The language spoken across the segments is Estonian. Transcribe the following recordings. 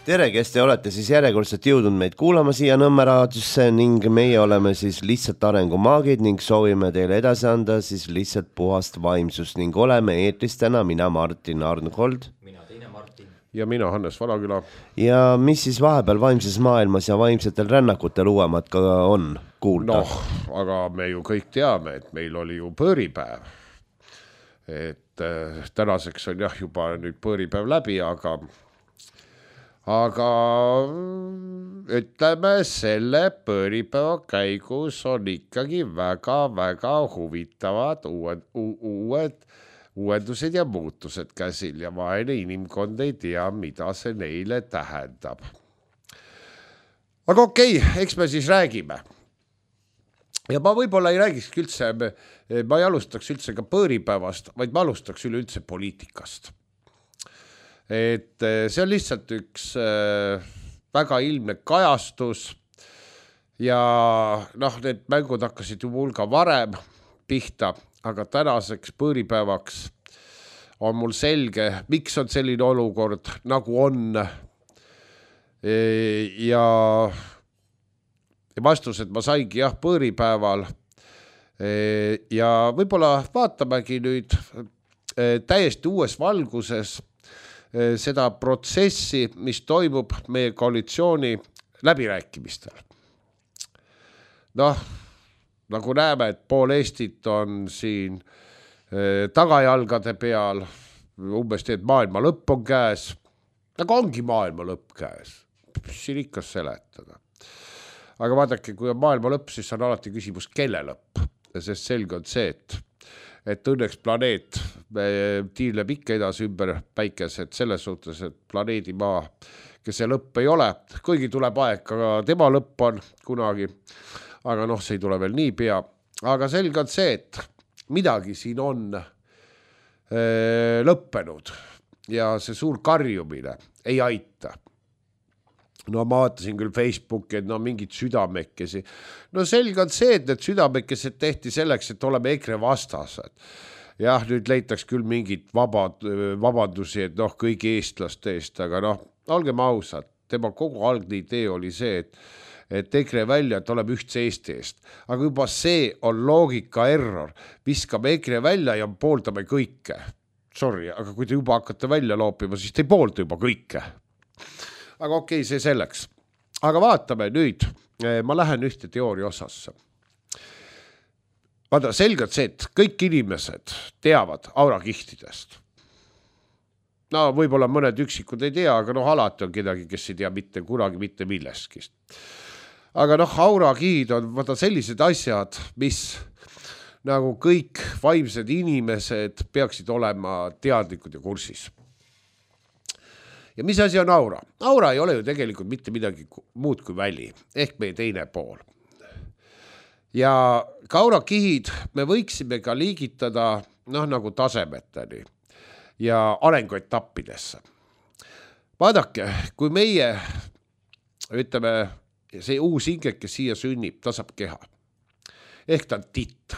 Tere, kes te olete siis järjekordselt jõudnud meid kuulama siia Nõmme raadiosse ning meie oleme siis lihtsalt arengumaagid ning soovime teile edasi anda siis lihtsalt puhast vaimsust ning oleme eetris täna mina Martin Arnkold. Mina teine Martin. Ja mina Hannes Valaküla. Ja mis siis vahepeal vaimses maailmas ja vaimsetel rännakutel uuemad ka on kuulda? Aga me ju kõik teame, et meil oli ju põõripäev. Et tänaseks on jah juba nüüd põõripäev läbi, aga ütleme, selle põõripäeva käigus on ikkagi väga huvitavad uuendused ja muutused käsil ja vaene inimkond ei tea, mida see neile tähendab. Aga okei, eks me siis räägime. Ja ma võib-olla ei räägikski üldse, ma ei alustaks üldse ka põõripäevast, vaid ma alustaks üleüldse poliitikast. Et see on lihtsalt üks väga ilmne kajastus ja need mängud hakkasid ju hulga varem pihta, aga tänaseks põõripäevaks on mul selge, miks on selline olukord nagu on ja vastused ma saingi jah põõripäeval ja võib-olla vaatamegi nüüd täiesti uues valguses seda protsessi, mis toimub meie koalitsiooni läbirääkimistel. Nagu näeme, et pool Eestit on siin tagajalgade peal, umbes teed maailma lõpp on käes, aga ongi maailma lõpp käes, siin ikka seletada. Aga vaadake, kui on maailma lõpp, siis on alati küsimus, kelle lõpp, sest selge on see, et õnneks planeet tiirleb ikka edasi ümber päikesed selles suhtes, et planeedi maa, kes see lõpp ei ole, kuigi tuleb aeg, aga tema lõpp on kunagi, aga see ei tule veel nii pea. Aga selge on see, et midagi siin on lõppenud ja see suur karjumine ei aita. Ma vaatasin küll Facebooki, et mingid südamekesi. Selge on see, et need südamekesed tehti selleks, et oleme EKRE vastased. Jah, nüüd leitaks küll mingid vabandusi, et kõigi eestlaste eest, aga olgem ausad, tema kogu algne idee oli see, et EKRE välja, et oleme ühtse Eesti eest. Aga juba see on loogika error. Viskame EKRE välja ja pooldame kõike. Sorry, aga kui te juba hakkate välja loopima, siis te ei poolda juba kõike. Aga okei, see selleks. Aga vaatame nüüd, ma lähen ühte teooria osasse. Vaata, selgelt see, et kõik inimesed teavad aurakihtidest. Võib-olla mõned üksikud ei tea, aga alati on kedagi, kes ei tea mitte kunagi mitte milleskist. Aga aurakihid on sellised asjad, mis nagu kõik vaimsed inimesed peaksid olema teadlikud ja kursis. Ja mis asi on aura? Aura ei ole ju tegelikult mitte midagi muud kui väli, ehk meie teine pool. Ja ka aurakihid me võiksime ka liigitada nagu tasemeteni ja arenguetappidesse. Vaadake, kui meie, ütleme, see uus hingeke siia sünnib, ta saab keha. Ehk ta on titt.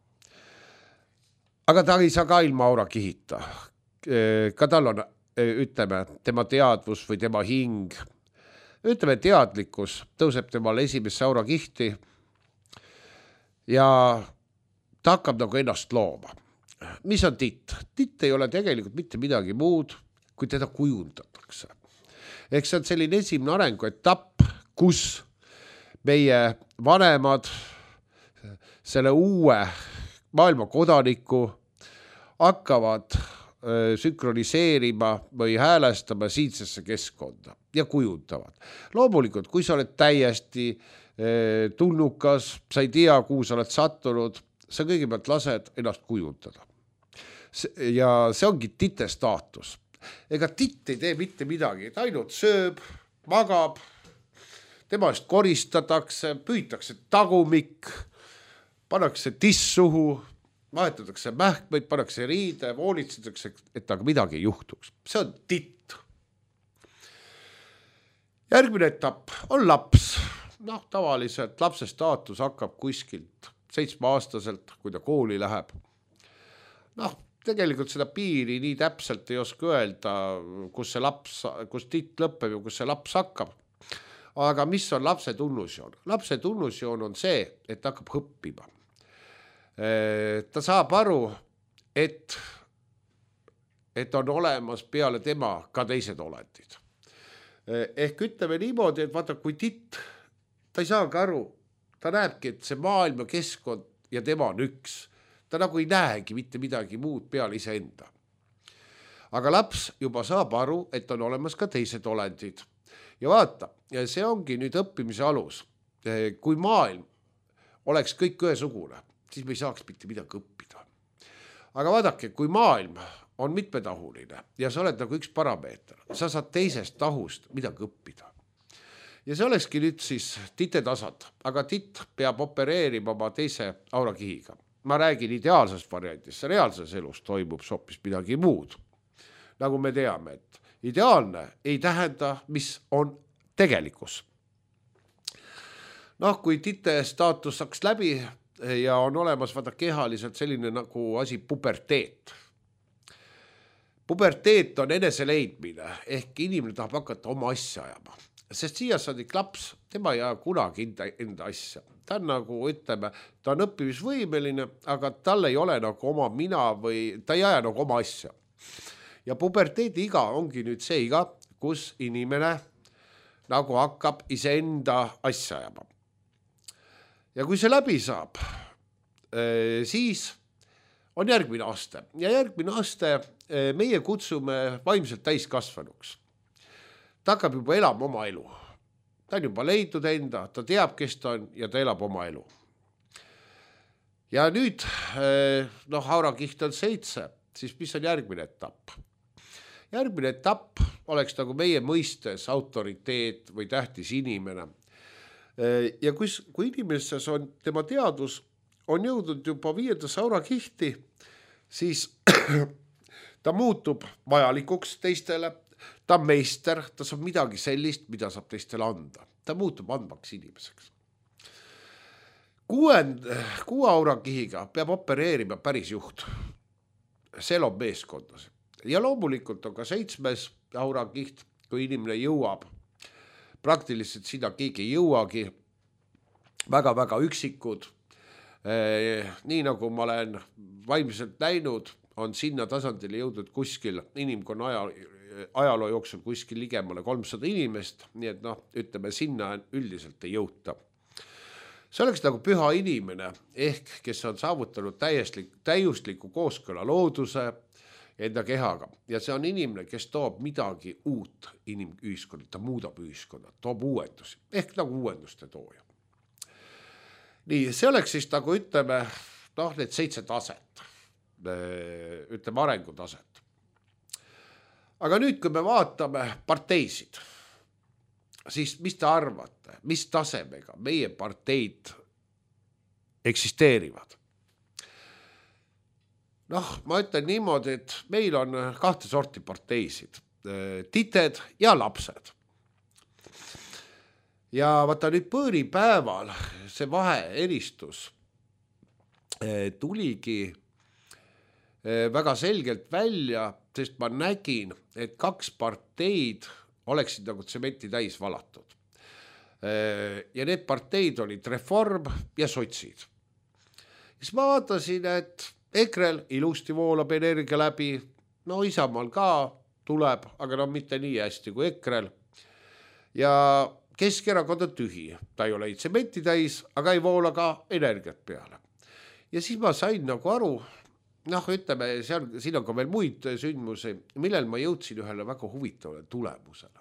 Aga ta ei saa ka ilma aurakihita. Ka tal on ütleme, tema teadvus või tema hing, ütleme, teadlikkus tõuseb temal esimesse aurakihti ja ta hakkab nagu ennast looma. Mis on titt? Titt ei ole tegelikult mitte midagi muud, kui teda kujundatakse. Ehk see on selline esimene arenguetapp, kus meie vanemad selle uue maailma kodaniku hakkavad sünkroniseerima või häälestama siinsesse keskkonda ja kujundavad. Loomulikult, kui sa oled täiesti tulnukas, sa ei tea, kuhu sa oled sattunud, sa kõigepealt lased ennast kujundada. Ja see ongi tite staatus. Ega titt ei tee mitte midagi, ta ainult sööb, magab, tema eest koristatakse, püütakse tagumik, pannakse tissuhu, vahetatakse mähkmeid, pannakse riide, voolitsetakse, et aga midagi ei juhtuks. See on titt. Järgmine etapp on laps. Tavaliselt lapse staatus hakkab kuskilt 7-aastaselt, kui ta kooli läheb. tegelikult seda piiri nii täpselt ei oska öelda, kus titt lõpeb ja kus see laps hakkab. Aga mis on lapse tunnusjoon? Lapse tunnusjoon on see, et ta hakkab õppima. Ta saab aru, et on olemas peale tema ka teised olendid. Ehk ütleme niimoodi, et vaata, kui titt, ta ei saagi aru, ta näebki, et see maailma keskkond ja tema on üks. Ta nagu ei näegi mitte midagi muud peale iseenda. Aga laps juba saab aru, et on olemas ka teised olendid. Ja vaata, see ongi nüüd õppimise alus. Kui maailm oleks kõik ühesugune, siis me ei saaks mitte midagi õppida. Aga vaadake, kui maailm on mitmetahuline ja sa oled nagu üks parameeter, sa saad teisest tahust midagi õppida. Ja see olekski nüüd siis tite tasand, aga titt peab opereerima oma teise aurakihiga. Ma räägin ideaalsest variantist, reaalses elus toimub hoopis midagi muud. Nagu me teame, et ideaalne ei tähenda, mis on tegelikkus. Kui tite staatus saaks läbi ja on olemas vaata kehaliselt selline nagu asi puberteet. Puberteet on eneseleidmine, ehk inimene tahab hakata oma asja ajama. Sest siiasaadik laps, tema ei aja kunagi enda asja. Ta on nagu, ütleme, ta on õppimisvõimeline, aga tal ei ole nagu oma mina või ta ei aja nagu oma asja. Ja puberteedi iga ongi nüüd see iga, kus inimene nagu hakkab iseenda asja ajama. Ja kui see läbi saab, siis on järgmine aste. Ja järgmine aste meie kutsume vaimselt täiskasvanuks. Ta hakkab juba elama oma elu. Ta on juba leidnud enda, ta teab, kes ta on ja ta elab oma elu. Ja nüüd, aurakiht on 7, siis mis on järgmine etapp? Järgmine etapp oleks nagu meie mõistes autoriteet või tähtis inimene. Ja kui inimestes on tema teadus on jõudnud juba 5. aurakihti, siis ta muutub vajalikuks teistele. Ta on meister, ta saab midagi sellist, mida saab teistele anda. Ta muutub andmaks inimeseks. 6 aurakihiga peab opereerima päris juht. See loob meeskondas. Ja loomulikult on ka 7. aurakiht, kui inimene jõuab. Praktiliselt sinna keegi ei jõuagi. Väga-väga üksikud. Nii nagu ma olen vaimselt näinud, on sinna tasandile jõudnud kuskil inimkonna ajaloo jooksul kuskil ligemale 300 inimest, nii et ütleme, sinna üldiselt ei jõuta. See oleks nagu püha inimene, ehk kes on saavutanud täiusliku kooskõla looduse enda kehaga. Ja see on inimene, kes toob midagi uut inimühiskonda, ta muudab ühiskonda, toob uuendusi, ehk nagu uuenduste tooja. Nii, see oleks siis nagu ütleme, need 7 taset, ütleme arengutaset. Aga nüüd, kui me vaatame parteisid, siis mis te arvate, mis tasemega meie parteid eksisteerivad? Ma ütlen niimoodi, et meil on 2 sorti parteisid, tited ja lapsed. Ja vaata nüüd põõripäeval see vaheeristus tuligi väga selgelt välja, sest ma nägin, et 2 parteid oleksid nagu tsementi täis valatud. Ja need parteid olid Reform ja Sotsid. Siis ma vaatasin, et EKRE-l ilusti voolab energia läbi, Isamaal ka tuleb, aga mitte nii hästi kui EKRE-l. Ja Keskerakond on tühi, ta ei ole tsementi täis, aga ei voola ka energiat peale. Ja siis ma sain nagu aru, ütleme, siin on ka veel muid sündmusi, millel ma jõudsin ühele väga huvitavale tulemusele.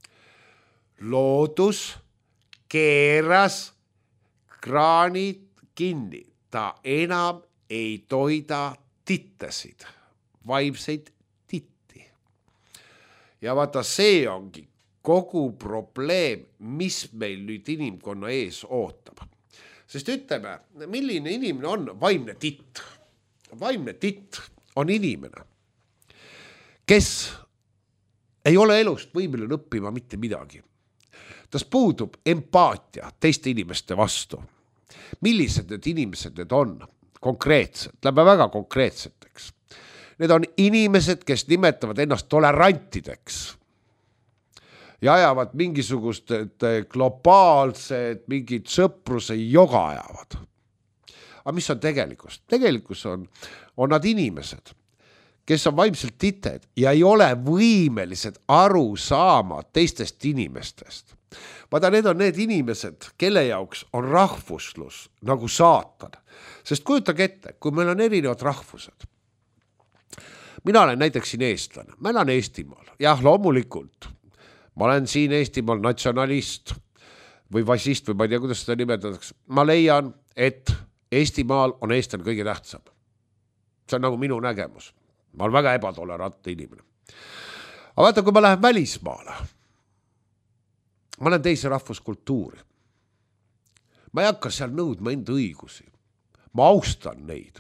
Loodus keeras kraanid kinni. Ta enam ei toida tittesid, vaimseid titti. Ja vaata, see ongi kogu probleem, mis meil nüüd inimkonna ees ootab. Sest ütleme, milline inimene on vaimne titt? Vaimne titt on inimene, kes ei ole elust võimeline õppima mitte midagi. Tas puudub empaatia teiste inimeste vastu. Millised need inimesed need on? Konkreetselt, lähme väga konkreetseteks. Need on inimesed, kes nimetavad ennast tolerantideks ja ajavad mingisugust globaalset, mingit sõpruse joga ajavad. Aga mis on tegelikkus? Tegelikkus on nad inimesed, kes on vaimselt tited ja ei ole võimelised aru saama teistest inimestest. Vaata, need on need inimesed, kelle jaoks on rahvuslus nagu saatan. Sest kujutage ette, kui meil on erinevad rahvused. Mina olen näiteks siin eestlane, ma elan Eestimaal. Jah, loomulikult. Ma olen siin Eestimaal natsionalist või vassist või ma ei tea, kuidas seda nimetatakse. Ma leian, et Eestimaal on eestlane kõige tähtsam. See on nagu minu nägemus. Ma olen väga ebatolerantne inimene. Aga vaata, kui ma lähen välismaale, ma olen teise rahvuskultuuri. Ma ei hakka seal nõudma enda õigusi. Ma austan neid.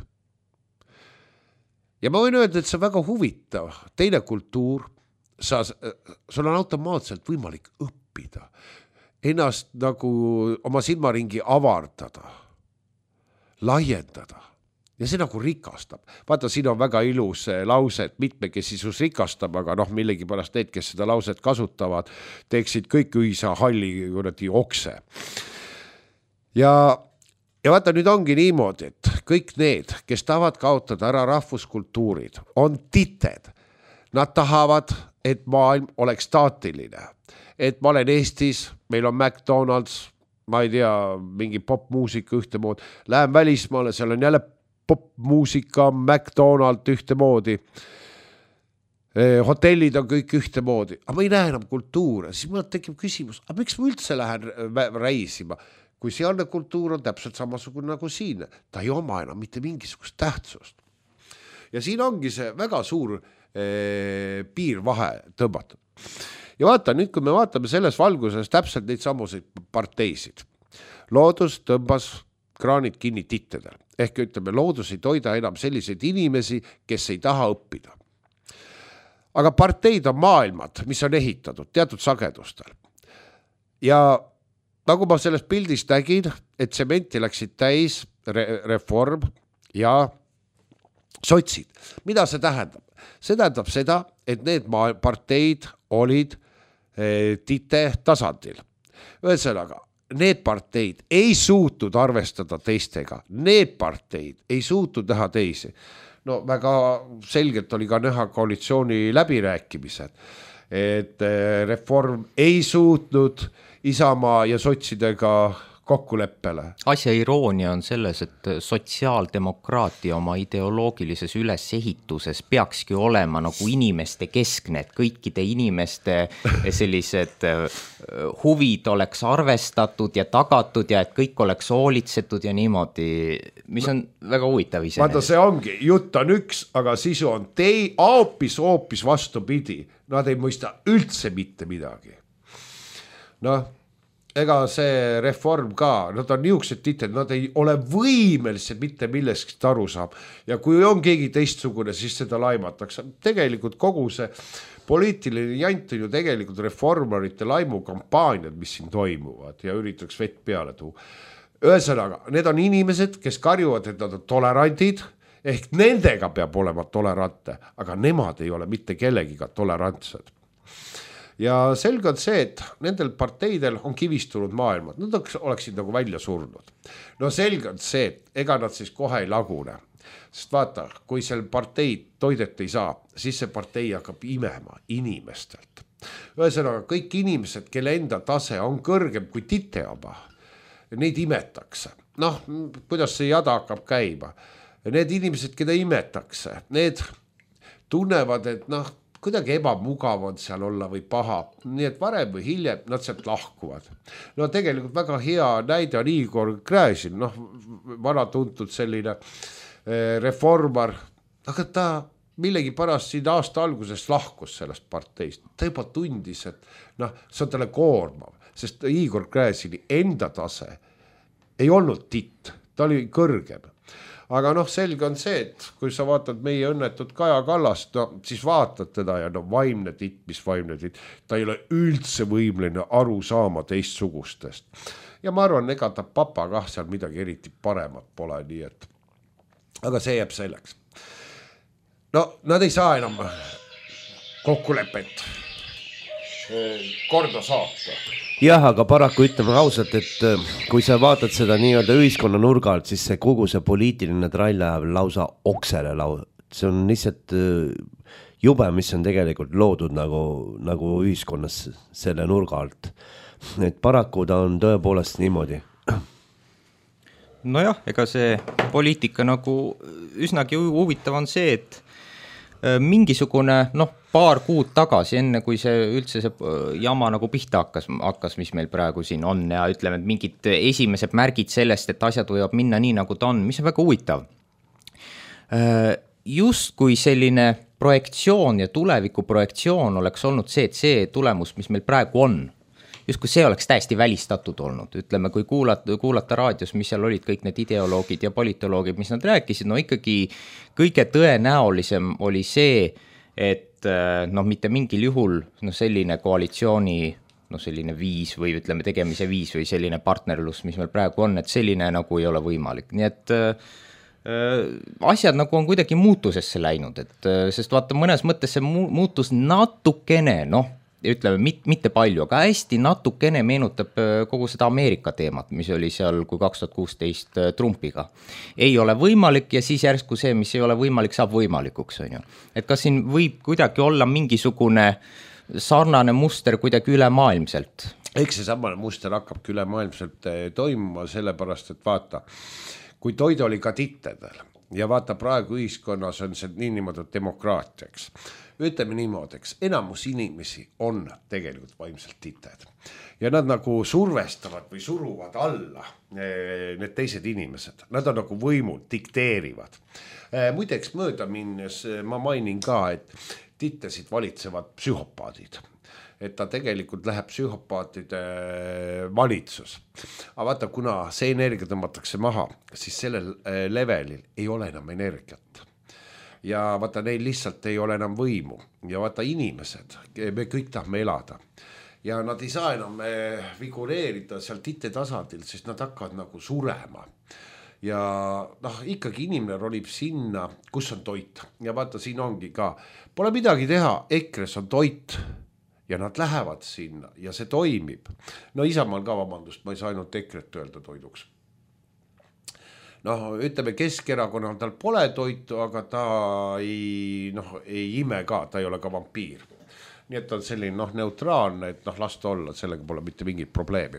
Ja ma võin öelda, et see on väga huvitav. Teine kultuur, sul on automaatselt võimalik õppida. Ennast nagu oma silmaringi avardada, laiendada. Ja see nagu rikastab. Vaata, siin on väga ilus lause, et mitmekesisus rikastab, aga millegi pärast need, kes seda lauset kasutavad, teeksid kõik ühisa halli okse. Ja vaata, nüüd ongi niimoodi, et kõik need, kes tahavad kaotada ära rahvuskultuurid, on tited. Nad tahavad, et maailm oleks staatiline. Et ma olen Eestis, meil on McDonald's, ma ei tea, mingi popmuusika ühtemoodi. Lähen välismaale, seal on jälle popmuusika, McDonald ühtemoodi. Hotellid on kõik ühtemoodi. Aga ma ei näe enam kultuure. Siis mul tekib küsimus, aga miks ma üldse lähen reisima? Kui sealne kultuur on täpselt samasugune nagu siin. Ta ei oma enam mitte mingisugust tähtsust. Ja siin ongi see väga suur piirvahe tõmbatud. Ja vaata, nüüd kui me vaatame selles valguses täpselt neid samuseid parteisid. Loodus tõmbas kraanid kinni tittedel. Ehk ütleme, loodus ei toida enam selliseid inimesi, kes ei taha õppida. Aga parteid on maailmad, mis on ehitatud teatud sagedustel. Ja nagu ma selles pildis nägin, et sementi läksid täis reform ja sotsid. Mida see tähendab? See tähendab seda, et need parteid olid tite tasandil. Ühesõnaga, need parteid ei suutnud arvestada teistega. Need parteid ei suutnud näha teisi. No väga selgelt oli ka näha koalitsiooni läbirääkimised, et reform ei suutnud Isamaa ja sotsidega kokkuleppele. Asja iroonia on selles, et sotsiaaldemokraatia oma ideoloogilises ülesehituses peakski olema nagu inimeste keskne, et kõikide inimeste sellised huvid oleks arvestatud ja tagatud ja et kõik oleks hoolitsetud ja niimoodi, mis on väga huvitav ise. Vaata, see ongi, jutt on üks, aga sisu on hoopis vastupidi. Nad ei mõista üldse mitte midagi. Ega see reform ka, nad on niisugused tited, nad ei ole võimelised mitte millestki aru saab. Ja kui on keegi teistsugune, siis seda laimatakse. Tegelikult kogu see poliitiline jant on ju tegelikult reformarite laimukampaaniad, mis siin toimuvad ja üritaks vett peale tuua. Ühesõnaga, need on inimesed, kes karjuvad, et nad on tolerantid, ehk nendega peab olema tolerante, aga nemad ei ole mitte kellegiga tolerantsed. Ja selge on see, et nendel parteidel on kivistunud maailmad. Nad oleksid nagu välja surnud. No selge on see, et ega nad siis kohe ei lagune. Sest vaata, kui seal partei toidet ei saa, siis see partei hakkab imema inimestelt. Ühesõnaga, kõik inimesed, kelle enda tase on kõrgem kui tite oma, neid imetakse. Kuidas see jada hakkab käima? Need inimesed, keda imetakse, need tunnevad, et kuidagi ebamugav on seal olla või paha. Nii et varem või hiljem nad sealt lahkuvad. Tegelikult väga hea näide on Igor Gräzin, vana tuntud selline reformar, aga ta millegi pärast siin aasta alguses lahkus sellest parteist. Ta juba tundis, et see on talle koormav, sest Igor Gräzini enda tase ei olnud titt, ta oli kõrgem. Aga selge on see, et kui sa vaatad meie õnnetut Kaja Kallast, siis vaatad teda ja vaimne titt, mis vaimne titt. Ta ei ole üldse võimeline aru saama teistsugustest. Ja ma arvan, ega ta papa kah seal midagi eriti paremat pole, nii et. Aga see jääb selleks. no nad ei saa enam kokkulepet korda saata. Jah, aga paraku ütleme ausalt, et kui sa vaatad seda nii-öelda ühiskonna nurga alt, siis see kogu see poliitiline trall läheb lausa oksele see on lihtsalt jube, mis on tegelikult loodud nagu ühiskonnas selle nurga alt. Et paraku ta on tõepoolest niimoodi. Nojah, ega see poliitika nagu üsnagi huvitav on see, et mingisugune paar kuud tagasi, enne kui see üldse see jama nagu pihta hakkas, mis meil praegu siin on ja ütleme, et mingid esimesed märgid sellest, et asjad võivad minna nii, nagu ta on, mis on väga huvitav. Just kui selline projektsioon ja tuleviku projektsioon oleks olnud see, et see tulemus, mis meil praegu on, just kui see oleks täiesti välistatud olnud, ütleme, kui kuulata raadios, mis seal olid kõik need ideoloogid ja politoloogid, mis nad rääkisid, ikkagi kõige tõenäolisem oli see, et mitte mingil juhul selline koalitsiooni selline viis või ütleme tegemise viis või selline partnerlus, mis meil praegu on, et selline nagu ei ole võimalik. Nii et asjad nagu on kuidagi muutusesse läinud, sest vaata mõnes mõttes see muutus natukene, ütleme mitte palju, aga hästi natukene meenutab kogu seda Ameerika teemat, mis oli seal kui 2016 Trumpiga. Ei ole võimalik ja siis järsku see, mis ei ole võimalik, saab võimalikuks. On ju. Et kas siin võib kuidagi olla mingisugune sarnane muster kuidagi ülemaailmselt? Eks see samane muster hakkabki ülemaailmselt toimuma, sellepärast, et vaata, kui toid oli ka tittedel ja vaata praegu ühiskonnas on see niimoodi demokraatiaks. Ütleme niimoodeks, enamus inimesi on tegelikult vaimselt tited ja nad nagu survestavad või suruvad alla need teised inimesed. Nad on nagu võimud, dikteerivad. Muideks mööda minnes ma mainin ka, et tittesid valitsevad psühhopaadid. Et ta tegelikult läheb psühhopaatide valitsus. Aga vaata, kuna see energia tõmmatakse maha, siis sellel levelil ei ole enam energiat. Ja vaata, neil lihtsalt ei ole enam võimu. Ja vaata, inimesed, me kõik tahame elada. Ja nad ei saa enam figureerida seal titte tasandil, sest nad hakkavad nagu surema. Ja ikkagi inimene ronib sinna, kus on toit. Ja vaata, siin ongi ka. Pole midagi teha, EKRE-s on toit. Ja nad lähevad sinna ja see toimib. Isamaal ka vabandust, ma ei saa ainult EKRE-t öelda toiduks. Ütleme Keskerakonnal tal pole toitu, aga ta ei ime ka, ta ei ole ka vampiir. Nii et ta on selline neutraalne, et lasta olla, sellega pole mitte mingit probleemi.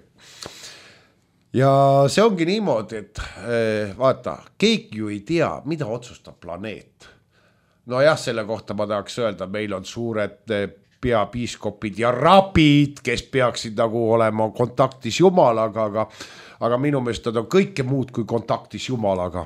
Ja see ongi niimoodi, et vaata, keegi ju ei tea, mida otsustab planeet. Jah, selle kohta ma tahaks öelda, meil on suured peapiiskopid ja rabid, kes peaksid nagu olema kontaktis Jumalaga, aga minu meelest nad on kõike muud kui kontaktis Jumalaga.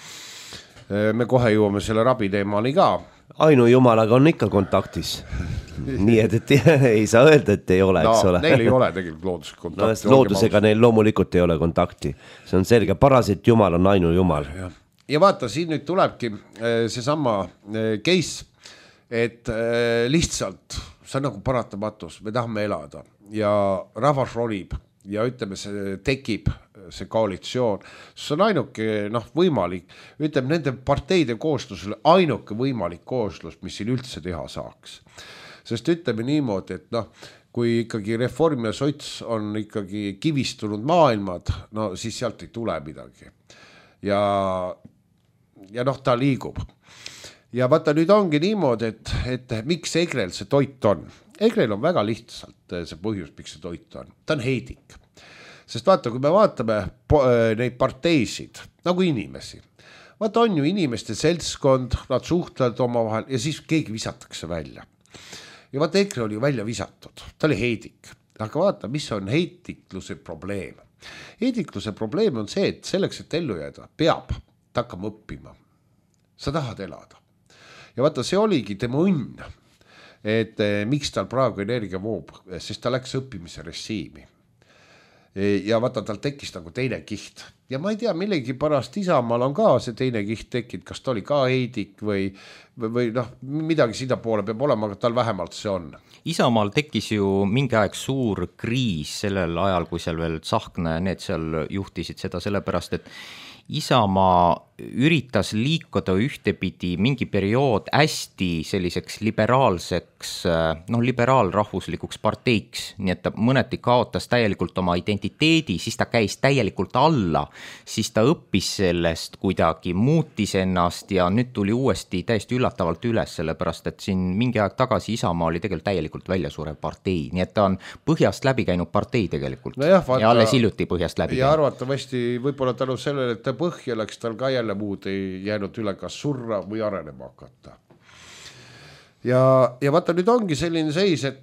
Me kohe jõuame selle rabi teemani ka. Ainu Jumalaga on ikka kontaktis. Nii et ei saa öelda, et ei ole, eks ole. Neil ei ole tegelikult loodusega kontakti. Loodusega neil loomulikult ei ole kontakti. See on selge, parasit Jumal on Ainu Jumal. Ja vaata, siin nüüd tulebki see sama case, et lihtsalt see on nagu paratamatus, me tahame elada ja rahvas ronib ja ütleme, see tekib see koalitsioon, see on ainuke võimalik, ütleme nende parteide kooslusele ainuke võimalik kooslus, mis siin üldse teha saaks. Sest ütleme niimoodi, et kui ikkagi Reform ja Sots on ikkagi kivistunud maailmad, siis sealt ei tule midagi. Ja ta liigub. Ja vaata, nüüd ongi niimoodi, et miks EKRE-l see toit on. EKRE-l on väga lihtsalt see põhjus, miks see toit on. Ta on heidik. Sest vaata, kui me vaatame neid parteisid, nagu inimesi, vaata on ju inimeste seltskond, nad suhtlevad omavahel ja siis keegi visatakse välja. Ja vaata, EKRE oli ju välja visatud, ta oli heidik. Aga vaata, mis on heitikluse probleem. Heidikluse probleem on see, et selleks, et ellu jääda, peab ta hakkama õppima. Sa tahad elada. Ja vaata, see oligi tema õnn, et miks tal praegu energia voob, sest ta läks õppimise režiimi. Ja vaata, tal tekkis nagu teine kiht. Ja ma ei tea, millegi pärast Isamaal on ka see teine kiht tekkinud, kas ta oli ka heidik või midagi sinna poole peab olema, aga tal vähemalt see on. Isamaal tekkis ju mingi aeg suur kriis sellel ajal, kui seal veel Tsahkna ja need seal juhtisid seda sellepärast, et Isamaa üritas liikuda ühtepidi mingi periood hästi selliseks liberaalseks, liberaalrahvuslikuks parteiks, nii et ta mõneti kaotas täielikult oma identiteedi, siis ta käis täielikult alla, siis ta õppis sellest kuidagi, muutis ennast ja nüüd tuli uuesti täiesti üllatavalt üles, sellepärast et siin mingi aeg tagasi Isamaa oli tegelikult täielikult väljasurev partei, nii et ta on põhjast läbi käinud partei tegelikult ja alles hiljuti põhjast läbi ja arvatavasti võib-olla tänu sellele, et ta põhja läks, tal ka jälle muud ei jäänud üle kas surra või arenema hakata. Ja vaata nüüd ongi selline seis, et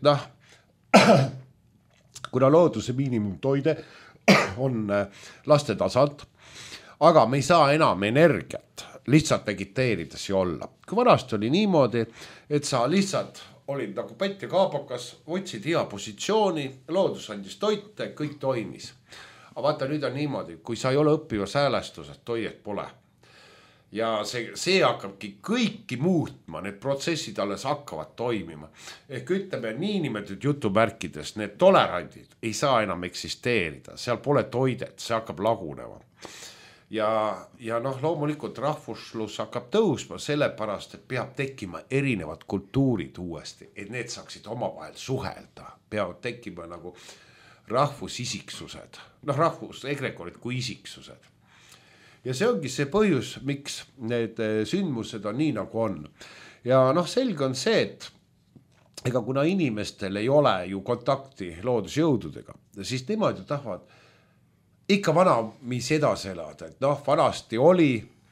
kuna looduse miinimumtoide on lastetasand, aga me ei saa enam energiat lihtsalt vegiteerides ju olla. Kui vanasti oli niimoodi, et sa lihtsalt olid nagu pätt ja kaabakas, võtsid hea positsiooni, loodus andis toite, kõik toimis. Aga vaata nüüd on niimoodi, kui sa ei ole õppivas häälestuses, toiet pole. Ja see hakkabki kõiki muutma, need protsessid alles hakkavad toimima. Ehk ütleme niinimetatud jutumärkides, need tolerandid ei saa enam eksisteerida, seal pole toidet, see hakkab lagunema. Ja loomulikult rahvuslus hakkab tõusma sellepärast, et peab tekkima erinevad kultuurid uuesti, et need saaksid omavahel suhelda, peavad tekkima nagu rahvusisiksused, rahvusegrekorid kui isiksused. Ja see ongi see põhjus, miks need sündmused on nii nagu on. Ja selge on see, et ega kuna inimestel ei ole ju kontakti loodusjõududega, siis nemad ju tahavad ikka vanamis edasi elada, et vanasti oli,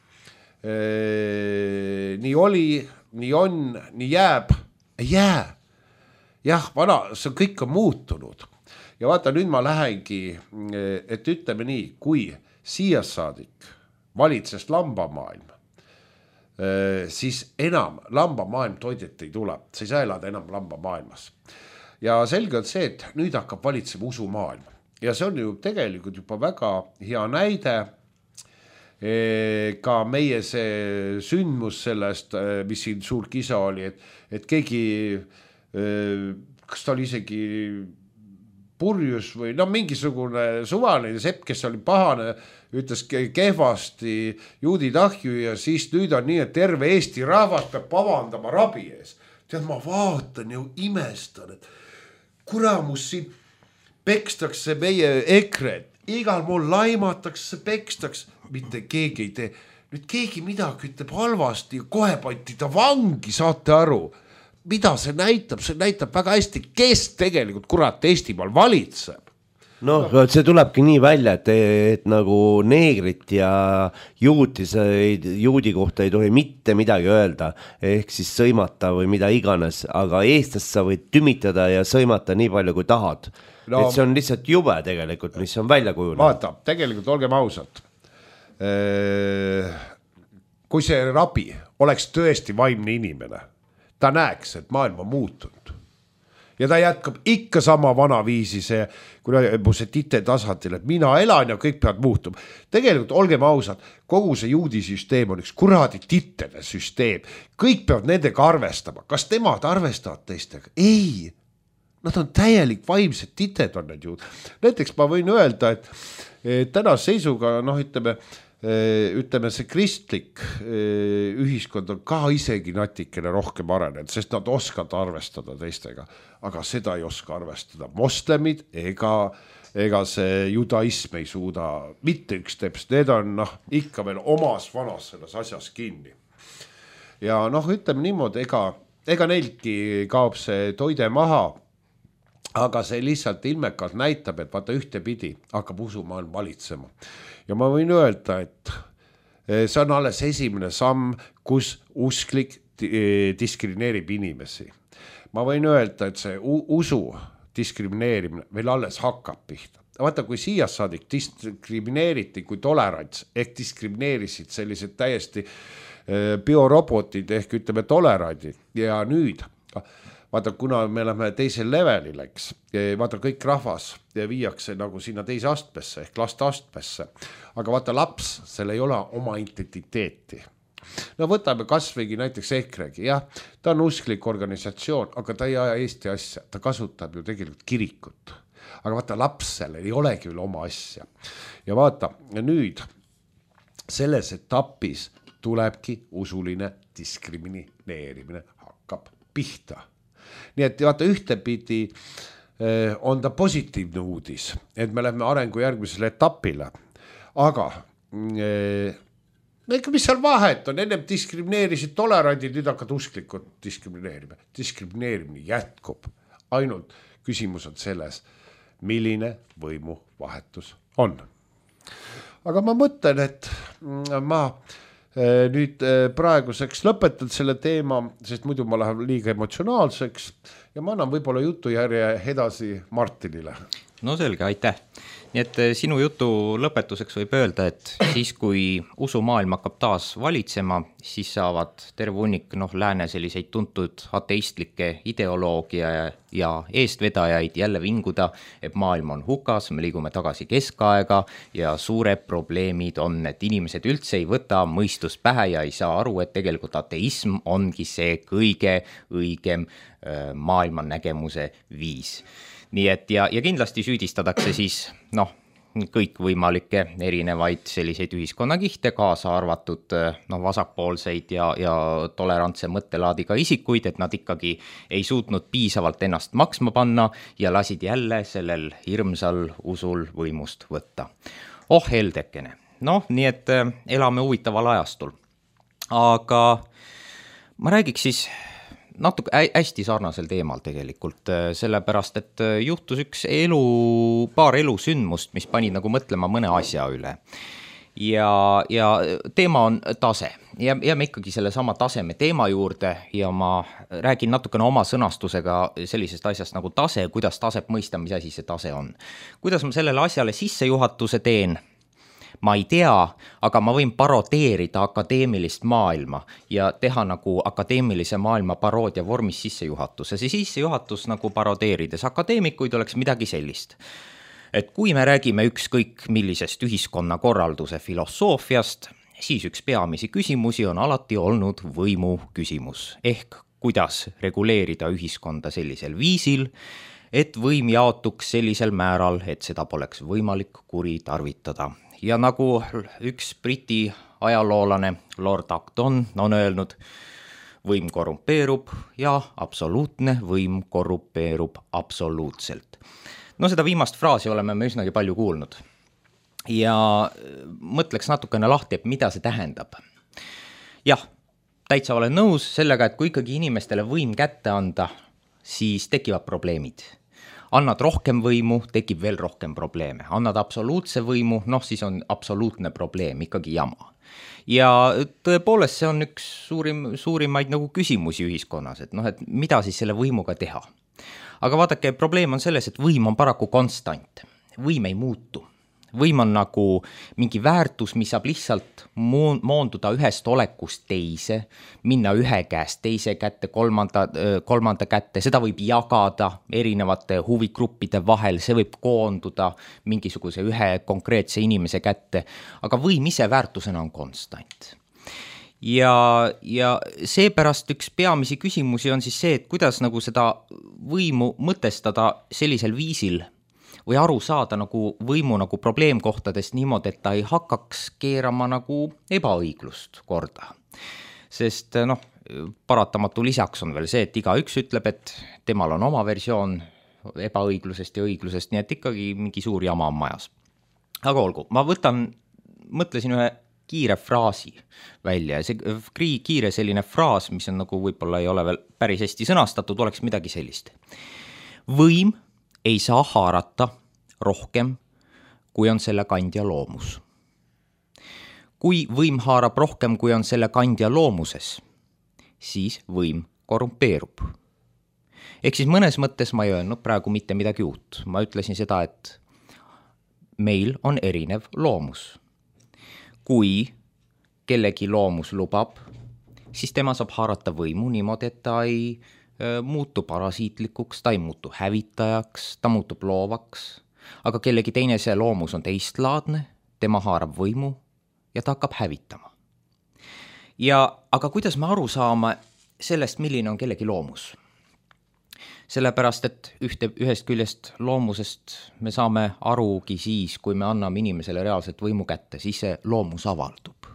nii on, nii jääb, ei jää. Jah, see kõik on muutunud. Ja vaata, nüüd ma lähengi, et ütleme nii, kui siia saadik valitses lambamaailm, siis enam lambamaailm toidet ei tule, sa ei saa elada enam lambamaailmas. Ja selge on see, et nüüd hakkab valitsema usumaailm. Ja see on ju tegelikult juba väga hea näide, ka meie see sündmus sellest, mis siin suur kisa oli, et keegi, kas ta oli isegi purjus või mingisugune suvaline sepp, kes oli pahane, ütles kehvasti juudid ahju ja siis nüüd on nii, et terve Eesti rahvas peab pavandama rabi ees. Tead, ma vaatan ja imestan, et kuramus siin pekstakse meie EKRE-d, igal pool laimatakse, pekstakse, mitte keegi ei tee. Nüüd keegi midagi ütleb halvasti ja kohe pandi ta vangi, saate aru. Mida see näitab? See näitab väga hästi, kes tegelikult kurat Eestimaal valitseb. See tulebki nii välja, et nagu neegrit ja juudi kohta ei tohi mitte midagi öelda, ehk siis sõimata või mida iganes, aga eestlast sa võid tümitada ja sõimata nii palju kui tahad. Et see on lihtsalt jube tegelikult, mis on välja kujunenud. Vaata, tegelikult olgem ausad. Kui see rabi oleks tõesti vaimne inimene, ta näeks, et maailm on muutunud. Ja ta jätkab ikka sama vana viisi see tite tasandil, et mina elan ja kõik peavad muutuma. Tegelikult olgem ausad, kogu see juudi süsteem on üks kuradi tittede süsteem. Kõik peavad nendega arvestama. Kas temad arvestavad teistega? Ei. Nad on täielik vaimsed tited on need juud. Näiteks ma võin öelda, et tänase seisuga, ütleme see kristlik ühiskond on ka isegi natikene rohkem arenenud, sest nad oskavad arvestada teistega, aga seda ei oska arvestada. Moslemid ega see judaism ei suuda mitte üks teps, need on ikka veel omas vanas selles asjas kinni. Ja ütleme niimoodi, ega neiltki kaob see toide maha, aga see lihtsalt ilmekalt näitab, et vaata ühtepidi hakkab usumaailm valitsema. Ja ma võin öelda, et see on alles esimene samm, kus usklik diskrimineerib inimesi. Ma võin öelda, et see usu diskrimineerimine veel alles hakkab pihta. Vaata, kui siia saadik diskrimineeriti kui tolerants, ehk diskrimineerisid sellised täiesti biorobotid ehk ütleme tolerandid ja nüüd vaata, kuna me oleme teisel levelil, vaata kõik rahvas viiakse nagu sinna teise astmesse ehk laste astmesse, aga vaata laps, seal ei ole oma identiteeti. Võtame kasvõigi näiteks EKRE-gi, jah, ta on usklik organisatsioon, aga ta ei aja Eesti asja, ta kasutab ju tegelikult kirikut. Aga vaata lapsel ei olegi üle oma asja. Ja vaata nüüd selles etapis tulebki usuline diskrimineerimine hakkab pihta. Nii et vaata ühtepidi on ta positiivne uudis, et me lähme arengu järgmisele etapile, aga mis seal vahet on, ennem diskrimineerisid tolerandid, nüüd hakkad usklikud diskrimineerima. Diskrimineerimine jätkub, ainult küsimus on selles, milline võimuvahetus on. Aga ma mõtlen, et ma nüüd praeguseks lõpetan selle teema, sest muidu ma lähen liiga emotsionaalseks ja ma annan võib-olla jutujärje edasi Martinile. No selge, aitäh. Nii et sinu jutu lõpetuseks võib öelda, et siis kui usumaailm hakkab taas valitsema, siis saavad terve hunnik lääne selliseid tuntud ateistlikke ideoloogia ja eestvedajaid jälle vinguda, et maailm on hukas, me liigume tagasi keskaega ja suured probleemid on, et inimesed üldse ei võta mõistust pähe ja ei saa aru, et tegelikult ateism ongi see kõige õigem maailma nägemuse viis. Nii et ja kindlasti süüdistatakse siis kõikvõimalikke erinevaid selliseid ühiskonnakihte, kaasa arvatud vasakpoolseid ja tolerantse mõttelaadiga isikuid, et nad ikkagi ei suutnud piisavalt ennast maksma panna ja lasid jälle sellel hirmsal usul võimust võtta. Heldekene. Nii et elame huvitaval ajastul. Aga ma räägiks siis natuke hästi sarnasel teemal tegelikult, sellepärast, et juhtus paar elusündmust, mis panid mõtlema mõne asja üle. Ja teema on tase. Jääme ikkagi selle sama taseme teema juurde ja ma räägin natukene oma sõnastusega sellisest asjast nagu tase, kuidas taset mõista, mis asi see tase on. Kuidas ma sellele asjale sissejuhatuse teen? Ma ei tea, aga ma võin parodeerida akadeemilist maailma ja teha akadeemilise maailma paroodia vormis sissejuhatuse. See sissejuhatus parodeerides akadeemikuid oleks midagi sellist. Et kui me räägime ükskõik millisest ühiskonnakorralduse filosoofiast, siis üks peamisi küsimusi on alati olnud võimu küsimus. Ehk kuidas reguleerida ühiskonda sellisel viisil, et võim jaotuks sellisel määral, et seda poleks võimalik kuritarvitada. Ja nagu üks briti ajaloolane Lord Acton on öelnud, võim korrumpeerub ja absoluutne võim korrumpeerub absoluutselt. Seda viimast fraasi oleme me üsnagi palju kuulnud. Ja mõtleks natukene lahti, et mida see tähendab. Jah, täitsa olen nõus sellega, et kui ikkagi inimestele võim kätte anda, siis tekivad probleemid. Annad rohkem võimu, tekib veel rohkem probleeme. Annad absoluutse võimu, siis on absoluutne probleem, ikkagi jama. Ja tõepoolest see on üks suurimaid küsimusi ühiskonnas, et mida siis selle võimuga teha. Aga vaadake, probleem on selles, et võim on paraku konstant. Võim ei muutu. Võim on mingi väärtus, mis saab lihtsalt moonduda ühest olekust teise, minna ühe käest teise kätte, kolmanda kätte, seda võib jagada erinevate huvigruppide vahel, see võib koonduda mingisuguse ühe konkreetse inimese kätte, aga võim ise väärtusena on konstant. Ja seepärast üks peamisi küsimusi on siis see, et kuidas seda võimu mõtestada sellisel viisil, või aru saada võimu probleemkohtadest niimoodi, et ta ei hakkaks keerama ebaõiglust korda. Sest paratamatu lisaks on veel see, et igaüks ütleb, et temal on oma versioon ebaõiglusest ja õiglusest, nii et ikkagi mingi suur jama on majas. Aga olgu, ma mõtlesin ühe kiire fraasi välja ja see kiire selline fraas, mis on võib-olla ei ole veel päris hästi sõnastatud, oleks midagi sellist. Võim ei saa haarata rohkem, kui on selle kandja loomus. Kui võim haarab rohkem, kui on selle kandja loomuses, siis võim korrumpeerub. Ehk siis mõnes mõttes ma ei öelnud praegu mitte midagi uut. Ma ütlesin seda, et meil on erinev loomus. Kui kellegi loomus lubab, siis tema saab haarata võimu niimoodi, et ta ei muutu parasiitlikuks, ta ei muutu hävitajaks, ta muutub loovaks, aga kellegi teine see loomus on teistlaadne, tema haarab võimu ja ta hakkab hävitama. Aga kuidas me aru saame sellest, milline on kellegi loomus? Sellepärast, et ühest küljest loomusest me saame arugi siis, kui me anname inimesele reaalselt võimu kätte, siis see loomus avaldub.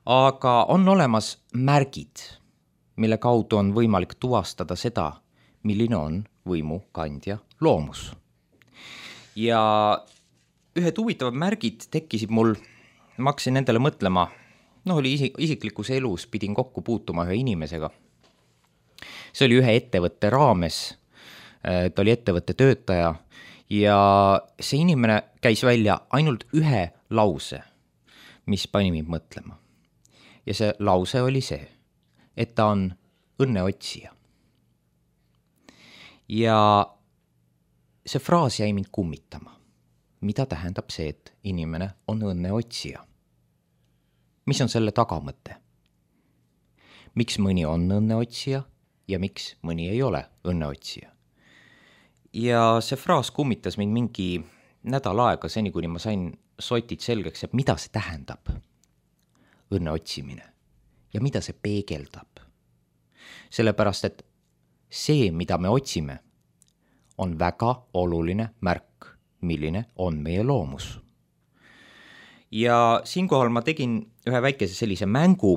aga on olemas märgid, mille kaudu on võimalik tuvastada seda, milline on võimukandja loomus. Ja ühed huvitavad märgid tekkisid mul, ma hakkasin nendele mõtlema, oli isiklikus elus, pidin kokku puutuma ühe inimesega. See oli ühe ettevõtte raames, ta oli ettevõtte töötaja ja see inimene käis välja ainult ühe lause, mis pani mind mõtlema. Ja see lause oli see, et ta on õnneotsija. Ja see fraas jäi mind kummitama. Mida tähendab see, et inimene on õnneotsija? Mis on selle tagamõte? Miks mõni on õnneotsija ja miks mõni ei ole õnneotsija? Ja see fraas kummitas mind mingi nädal aega, seni kuni ma sain sotid selgeks, et mida see tähendab, õnneotsimine, ja mida see peegeldab. Sellepärast, et see, mida me otsime, on väga oluline märk, milline on meie loomus. Ja siinkohal ma tegin ühe väikese sellise mängu,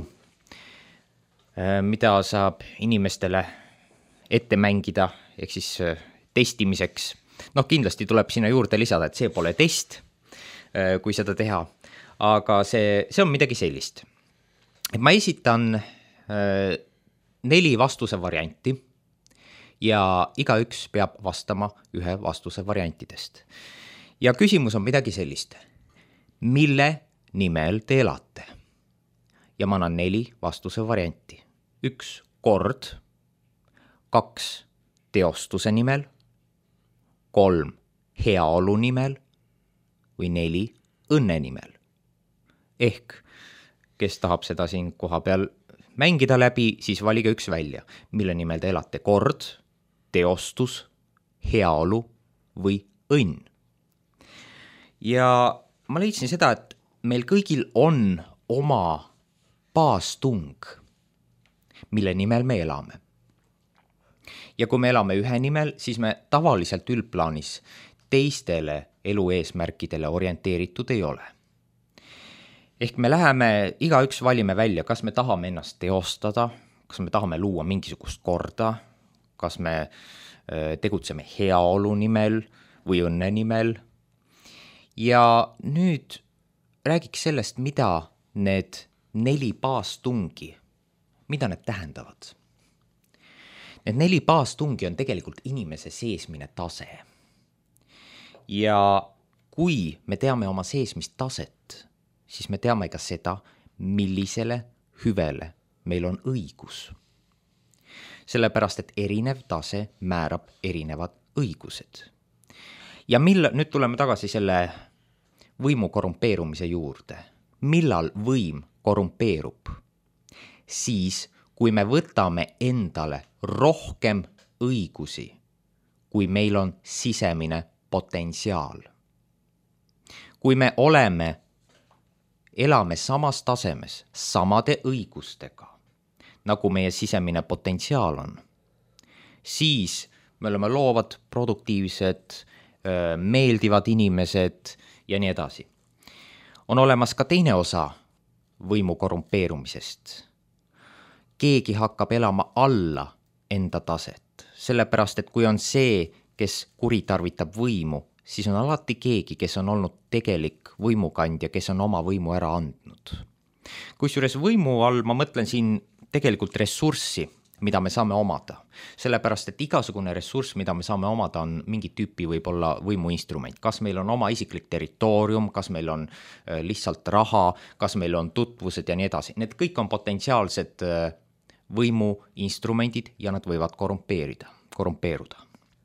mida saab inimestele ette mängida, ehk siis testimiseks. Kindlasti tuleb sinna juurde lisada, et see pole test, kui seda teha, aga see on midagi sellist. Et ma esitan 4 vastuse varianti ja igaüks peab vastama ühe vastuse variantidest. Ja küsimus on midagi sellist. Mille nimel te elate? Ja ma annan 4 vastuse varianti. 1 kord, 2 teostuse nimel, 3 heaolu nimel või 4 õnne nimel. Ehk, kes tahab seda siin koha peal mängida läbi, siis valige üks välja, mille nimel te elate. Kord, teostus, heaolu või õnn. Ja ma leidsin seda, et meil kõigil on oma baastung, mille nimel me elame. Ja kui me elame ühe nimel, siis me tavaliselt üldplaanis teistele elu eesmärkidele orienteeritud ei ole. Ehk me läheme, igaüks valime välja, kas me tahame ennast teostada, kas me tahame luua mingisugust korda, kas me tegutseme heaolu nimel või õnne nimel. Ja nüüd räägiks sellest, mida need 4 baastungi, mida need tähendavad. Need 4 baastungi on tegelikult inimese seesmine tase. Ja kui me teame oma seesmist taset, siis me teame ka seda, millisele hüvele meil on õigus. Sellepärast, et erinev tase määrab erinevad õigused. Ja nüüd tuleme tagasi selle võimu korrumpeerumise juurde. Millal võim korrumpeerub? Siis, kui me võtame endale rohkem õigusi, kui meil on sisemine potentsiaal. Kui me elame samas tasemes, samade õigustega, nagu meie sisemine potentsiaal on, siis me oleme loovad, produktiivsed, meeldivad inimesed ja nii edasi. On olemas ka teine osa võimu korrumpeerumisest. Keegi hakkab elama alla enda taset, sellepärast, et kui on see, kes kuritarvitab võimu, siis on alati keegi, kes on olnud tegelik võimukandja, kes on oma võimu ära andnud. Kusjuures võimu all ma mõtlen siin tegelikult ressurssi, mida me saame omada. Sellepärast, et igasugune ressurss, mida me saame omada, on mingi tüüpi võib-olla võimuinstrument. Kas meil on oma isiklik territoorium, kas meil on lihtsalt raha, kas meil on tutvused ja nii edasi. Need kõik on potentsiaalsed võimuinstrumendid ja nad võivad korrumpeeruda.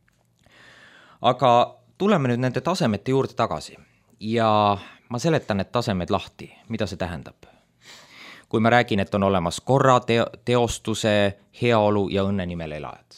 Aga tuleme nüüd nende tasemete juurde tagasi ja ma seletan need tasemed lahti, mida see tähendab. Kui ma räägin, et on olemas korra, teostuse, heaolu ja õnne nimel elajad.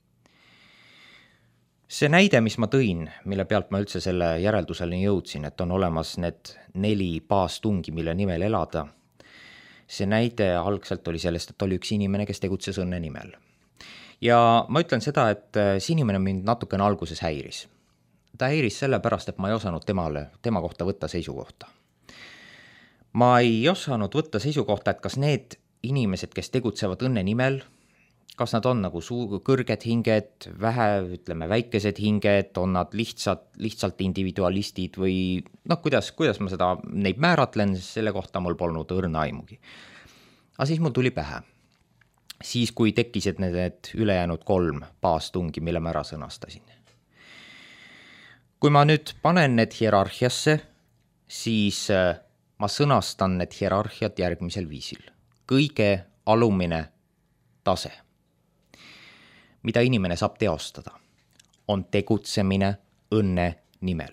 See näide, mis ma tõin, mille pealt ma üldse selle järeldusele jõudsin, et on olemas need 4 baastungi, mille nimel elada, see näide algselt oli sellest, et oli üks inimene, kes tegutses õnne nimel. Ja ma ütlen seda, et see inimene mind natukene alguses häiris. Ta häiris sellepärast, et ma ei osanud tema kohta võtta seisukohta. ma ei osanud võtta seisukohta, et kas need inimesed, kes tegutsevad õnne nimel, kas nad on nagu kõrged hinged, väikesed hinged, on nad lihtsalt individualistid või kuidas ma neid määratlen, selle kohta mul polnud õrna aimugi. Aga siis mul tuli pähe. Siis, kui tekkisid need ülejäänud 3 baastungi, mille ma ära sõnastasin. Kui ma nüüd panen need hierarhiasse, siis ma sõnastan need hierarhiat järgmisel viisil. Kõige alumine tase, mida inimene saab teostada, on tegutsemine õnne nimel.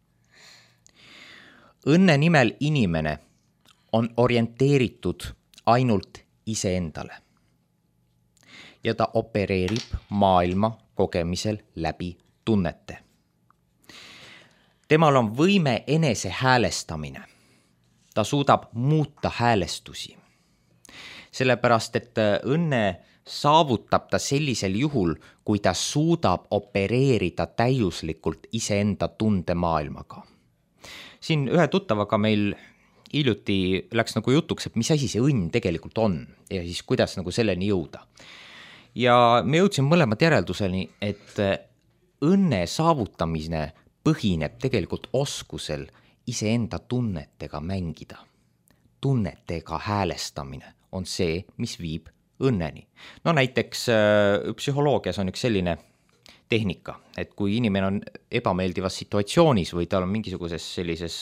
Õnne nimel inimene on orienteeritud ainult iseendale ja ta opereerib maailma kogemisel läbi tunnete. Temal on võime enese häälestamine. Ta suudab muuta häälestusi. Sellepärast, et õnne saavutab ta sellisel juhul, kui ta suudab opereerida täiuslikult iseenda tundemaailmaga. Siin ühe tuttavaga meil hiljuti läks nagu jutuks, et mis asi see õnn tegelikult on ja siis kuidas nagu selleni jõuda. Ja me jõudsime mõlemad järelduseni, et õnne saavutamine põhineb tegelikult oskusel iseenda tunnetega mängida. Tunnetega häälestamine on see, mis viib õnneni. No näiteks psühholoogias on üks selline tehnika, et kui inimene on ebameeldivas situatsioonis või tal on mingisuguses sellises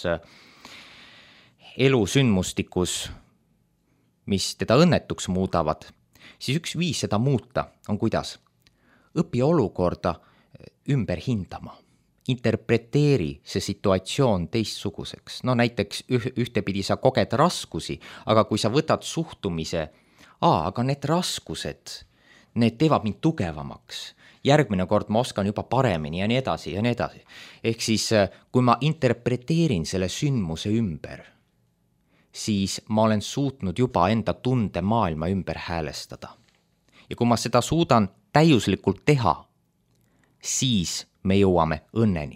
elusündmustikus, mis teda õnnetuks muudavad, siis üks viis seda muuta on kuidas? Õpi olukorda ümber hindama. Interpreteeri see situatsioon teistsuguseks. No näiteks ühtepidi sa koged raskusi, aga kui sa võtad suhtumise, aga need raskused, need teevad mind tugevamaks. Järgmine kord ma oskan juba paremini ja nii edasi ja nii edasi. Ehk siis, kui ma interpreteerin selle sündmuse ümber, siis ma olen suutnud juba enda tunde maailma ümber häälestada. Ja kui ma seda suudan täiuslikult teha, siis me jõuame õnneni.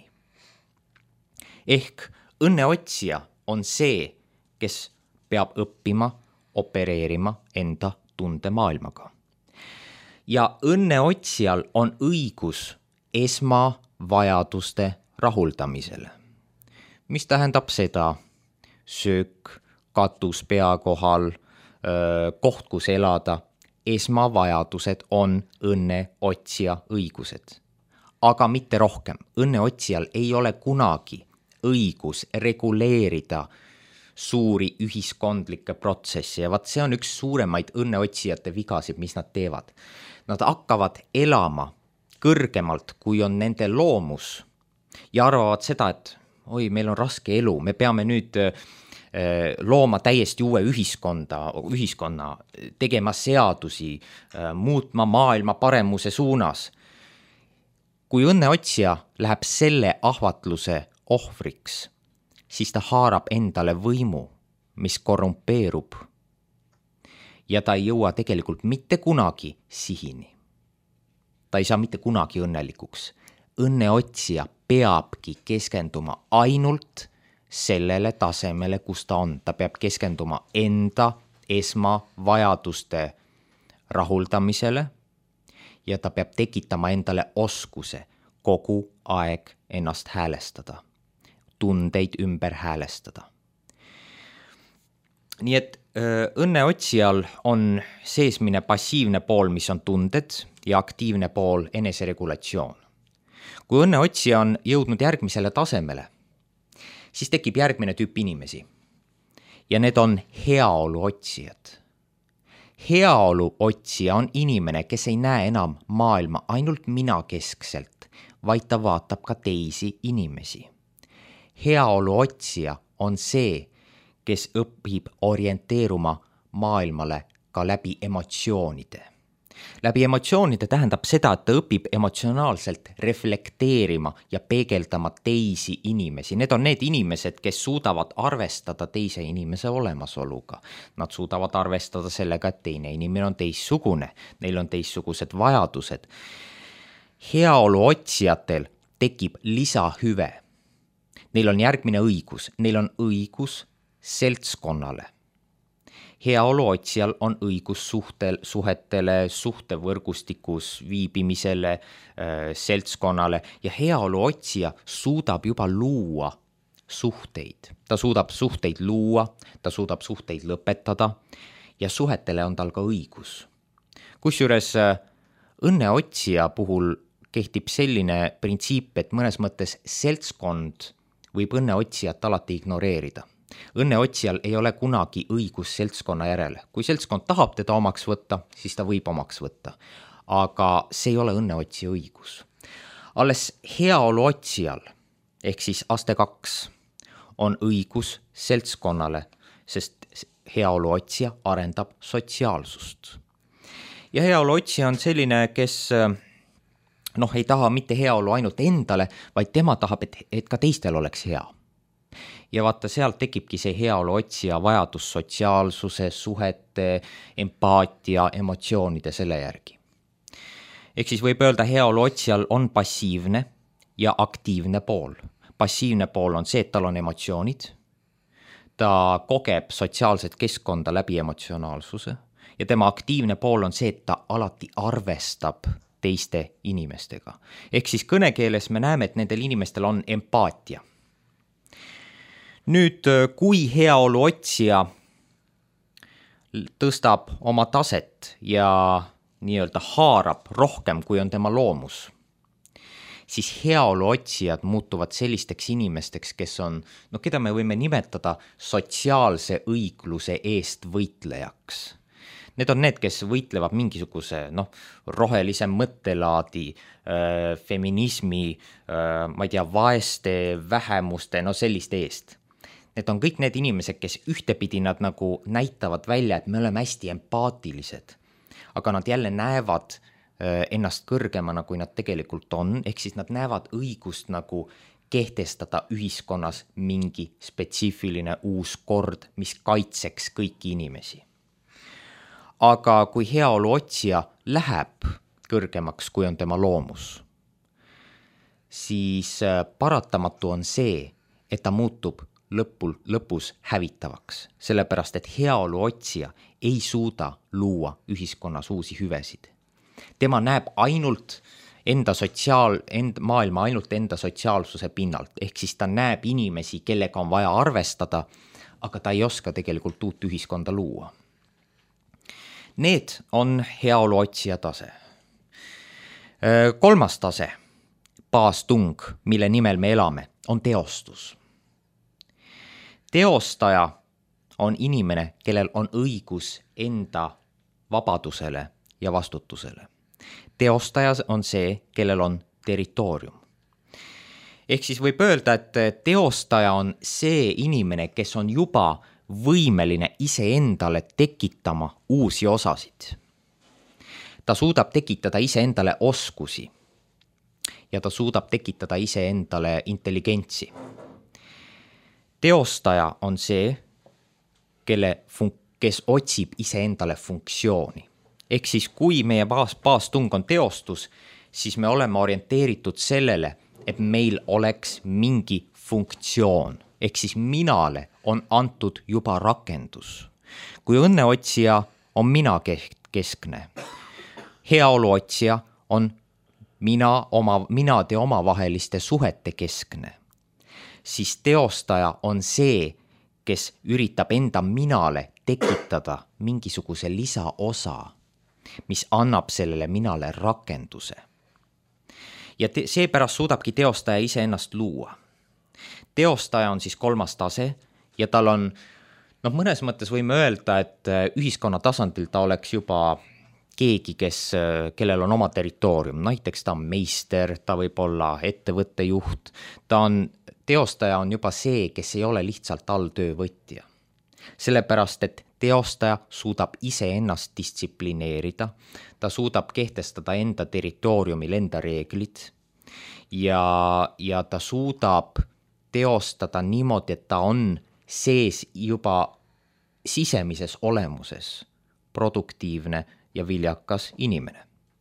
Ehk õnneotsija on see, kes peab õppima, opereerima enda tundemaailmaga. Ja õnneotsijal on õigus esmavajaduste rahuldamisele. Mis tähendab seda? Söök, katus pea kohal, koht, kus elada. Esmavajadused on õnneotsija õigused. Aga mitte rohkem. Õnneotsijal ei ole kunagi õigus reguleerida suuri ühiskondlikke protsesse ja vaat see on üks suuremaid õnneotsijate vigasid, mis nad teevad. Nad hakkavad elama kõrgemalt, kui on nende loomus ja arvavad seda, et meil on raske elu, me peame nüüd looma täiesti uue ühiskonna, tegema seadusi, muutma maailma paremuse suunas. Kui õnneotsija läheb selle ahvatluse ohvriks, siis ta haarab endale võimu, mis korrumpeerub ja ta ei jõua tegelikult mitte kunagi sihini. Ta ei saa mitte kunagi õnnelikuks. Õnneotsija peabki keskenduma ainult sellele tasemele, kus ta on. Ta peab keskenduma enda esmavajaduste rahuldamisele ja ta peab tekitama endale oskuse kogu aeg ennast häälestada, tundeid ümber häälestada. Nii et õnneotsijal on seesmine passiivne pool, mis on tunded ja aktiivne pool eneseregulatsioon. Kui õnneotsija on jõudnud järgmisele tasemele, siis tekib järgmine tüüp inimesi ja need on heaoluotsijad. Heaoluotsija on inimene, kes ei näe enam maailma ainult minakeskselt, vaid ta vaatab ka teisi inimesi. Heaoluotsija on see, kes õpib orienteeruma maailmale ka läbi emotsioonide. Läbi emotsioonide tähendab seda, et ta õpib emotsionaalselt reflekteerima ja peegeldama teisi inimesi. Need on need inimesed, kes suudavad arvestada teise inimese olemasoluga. Nad suudavad arvestada sellega, et teine inimene on teistsugune. Neil on teistsugused vajadused. Heaoluotsijatel tekib lisahüve. Neil on järgmine õigus. Neil on õigus seltskonnale. Heaolu otsijal on õigus suhetele, suhtevõrgustikus viibimisele, seltskonnale ja heaolu otsija suudab juba luua suhteid. Ta suudab suhteid luua, ta suudab suhteid lõpetada ja suhetele on tal ka õigus. Kusjuures õnneotsija puhul kehtib selline printsiip, et mõnes mõttes seltskond võib õnneotsijat alati ignoreerida. Õnneotsijal ei ole kunagi õigus seltskonna järele. Kui seltskond tahab teda omaks võtta, siis ta võib omaks võtta. Aga see ei ole õnneotsija õigus. Alles heaolu otsijal, ehk siis aste 2, on õigus seltskonnale, sest heaolu otsija arendab sotsiaalsust. Ja heaolu otsija on selline, kes ei taha mitte heaolu ainult endale, vaid tema tahab, et ka teistel oleks hea. Ja vaata, sealt tekibki see heaolu otsija vajadus sotsiaalsuse, suhete, empaatia, emotsioonide selle järgi. Ehk siis võib öelda, heaolu otsijal on passiivne ja aktiivne pool. Passiivne pool on see, et tal on emotsioonid, ta kogeb sotsiaalset keskkonda läbi emotsionaalsuse ja tema aktiivne pool on see, et ta alati arvestab teiste inimestega. Ehk siis kõnekeeles me näeme, et nendel inimestel on empaatia. Nüüd, kui heaolu otsija tõstab oma taset ja nii-öelda haarab rohkem, kui on tema loomus, siis heaolu otsijad muutuvad sellisteks inimesteks, kes on, keda me võime nimetada sotsiaalse õigluse eest võitlejaks. Need on need, kes võitlevad mingisuguse rohelise mõttelaadi, feminismi, vaeste, vähemuste, selliste eest. Need on kõik need inimesed, kes ühtepidi nad nagu näitavad välja, et me oleme hästi empaatilised, aga nad jälle näevad ennast kõrgemana, kui nad tegelikult on, ehk siis nad näevad õigust nagu kehtestada ühiskonnas mingi spetsiifiline uus kord, mis kaitseks kõiki inimesi. Aga kui heaolu otsija läheb kõrgemaks, kui on tema loomus, siis paratamatu on see, et ta muutub lõpus hävitavaks, sellepärast et heaolu otsija ei suuda luua ühiskonnas uusi hüvesid. Tema näeb ainult maailma ainult enda sotsiaalsuse pinnalt, ehk siis ta näeb inimesi, kellega on vaja arvestada, aga ta ei oska tegelikult uut ühiskonda luua. Need on heaolu otsija tase. 3. tase, baastung, mille nimel me elame, on teostus. Teostaja on inimene, kellel on õigus enda vabadusele ja vastutusele. Teostaja on see, kellel on territoorium. Ehk siis võib öelda, et teostaja on see inimene, kes on juba võimeline iseendale tekitama uusi osasid. Ta suudab tekitada iseendale oskusi ja ta suudab tekitada iseendale intelligentsi. Teostaja on see, kes otsib iseendale funktsiooni. Ehk siis kui meie baastung on teostus, siis me oleme orienteeritud sellele, et meil oleks mingi funktsioon. Ehk siis minale on antud juba rakendus. Kui õnneotsija on mina keskne, heaolu otsija on minade omavaheliste suhete keskne, siis teostaja on see, kes üritab enda minale tekitada mingisuguse lisaosa, mis annab sellele minale rakenduse. Ja seepärast suudabki teostaja iseennast luua. Teostaja on siis 3. tase ja tal on, mõnes mõttes võime öelda, et ühiskonna tasandil ta oleks juba keegi, kellel on oma territoorium. Näiteks ta on meister, ta võib olla ettevõtte juht, teostaja on juba see, kes ei ole lihtsalt alltöövõtja. Sellepärast, et teostaja suudab iseennast distsiplineerida, ta suudab kehtestada enda territooriumil enda reeglid ja ta suudab teostada niimoodi, et ta on sees juba sisemises olemuses produktiivne ja viljakas inimene.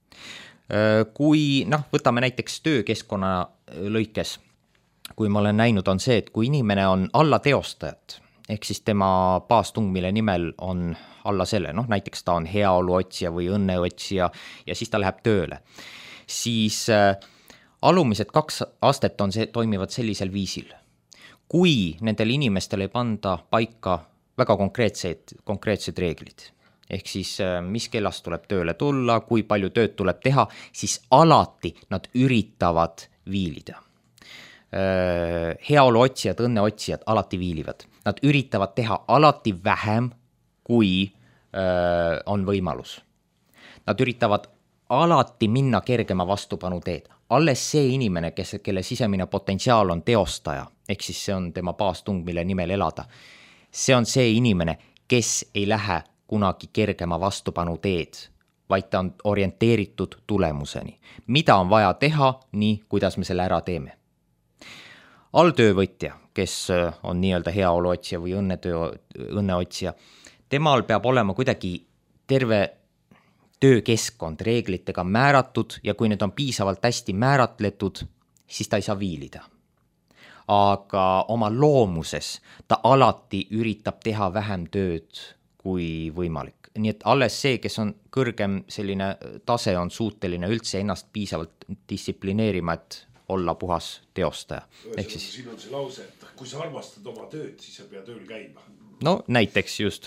Kui võtame näiteks töökeskkonna lõikes, kui ma olen näinud, on see, et kui inimene on alla teostajat ehk siis tema baastung, mille nimel on alla selle, noh näiteks ta on heaoluotsija või õnneotsija ja siis ta läheb tööle, siis alumised 2 astet toimivad sellisel viisil. Kui nendel inimestel ei panda paika väga konkreetsed reeglid, ehk siis mis kellast tuleb tööle tulla, kui palju tööd tuleb teha, siis alati nad üritavad viilida. Heaoluotsijad, õnneotsijad alati viilivad. Nad üritavad teha alati vähem, kui on võimalus. Nad üritavad alati minna kergema vastupanu teed. Alles see inimene, kelle sisemine potentsiaal on teostaja, ehk siis see on tema baastung, mille nimel elada. See on see inimene, kes ei lähe kunagi kergema vastupanu teed, vaid ta on orienteeritud tulemuseni. Mida on vaja teha, nii kuidas me selle ära teeme. Alltöövõtja, kes on nii-öelda heaoluotsija või õnneotsija, temal peab olema kuidagi terve töökeskkond reeglitega määratud ja kui need on piisavalt hästi määratletud, siis ta ei saa viilida. Aga oma loomuses ta alati üritab teha vähem tööd kui võimalik. Nii et alles see, kes on kõrgem selline tase, on suuteline üldse ennast piisavalt distsiplineerima, et olla puhas teostaja. Siin on see lause, et kui sa armastad oma tööd, siis sa pead tööl käima. No näiteks just.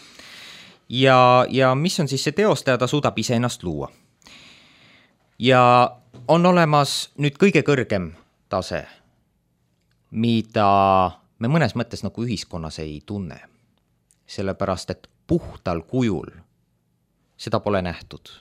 Ja mis on siis see teostaja, ta suudab ise ennast luua. Ja on olemas nüüd kõige kõrgem tase, mida me mõnes mõttes nagu ühiskonnas ei tunne. Sellepärast, et puhtal kujul seda pole nähtud.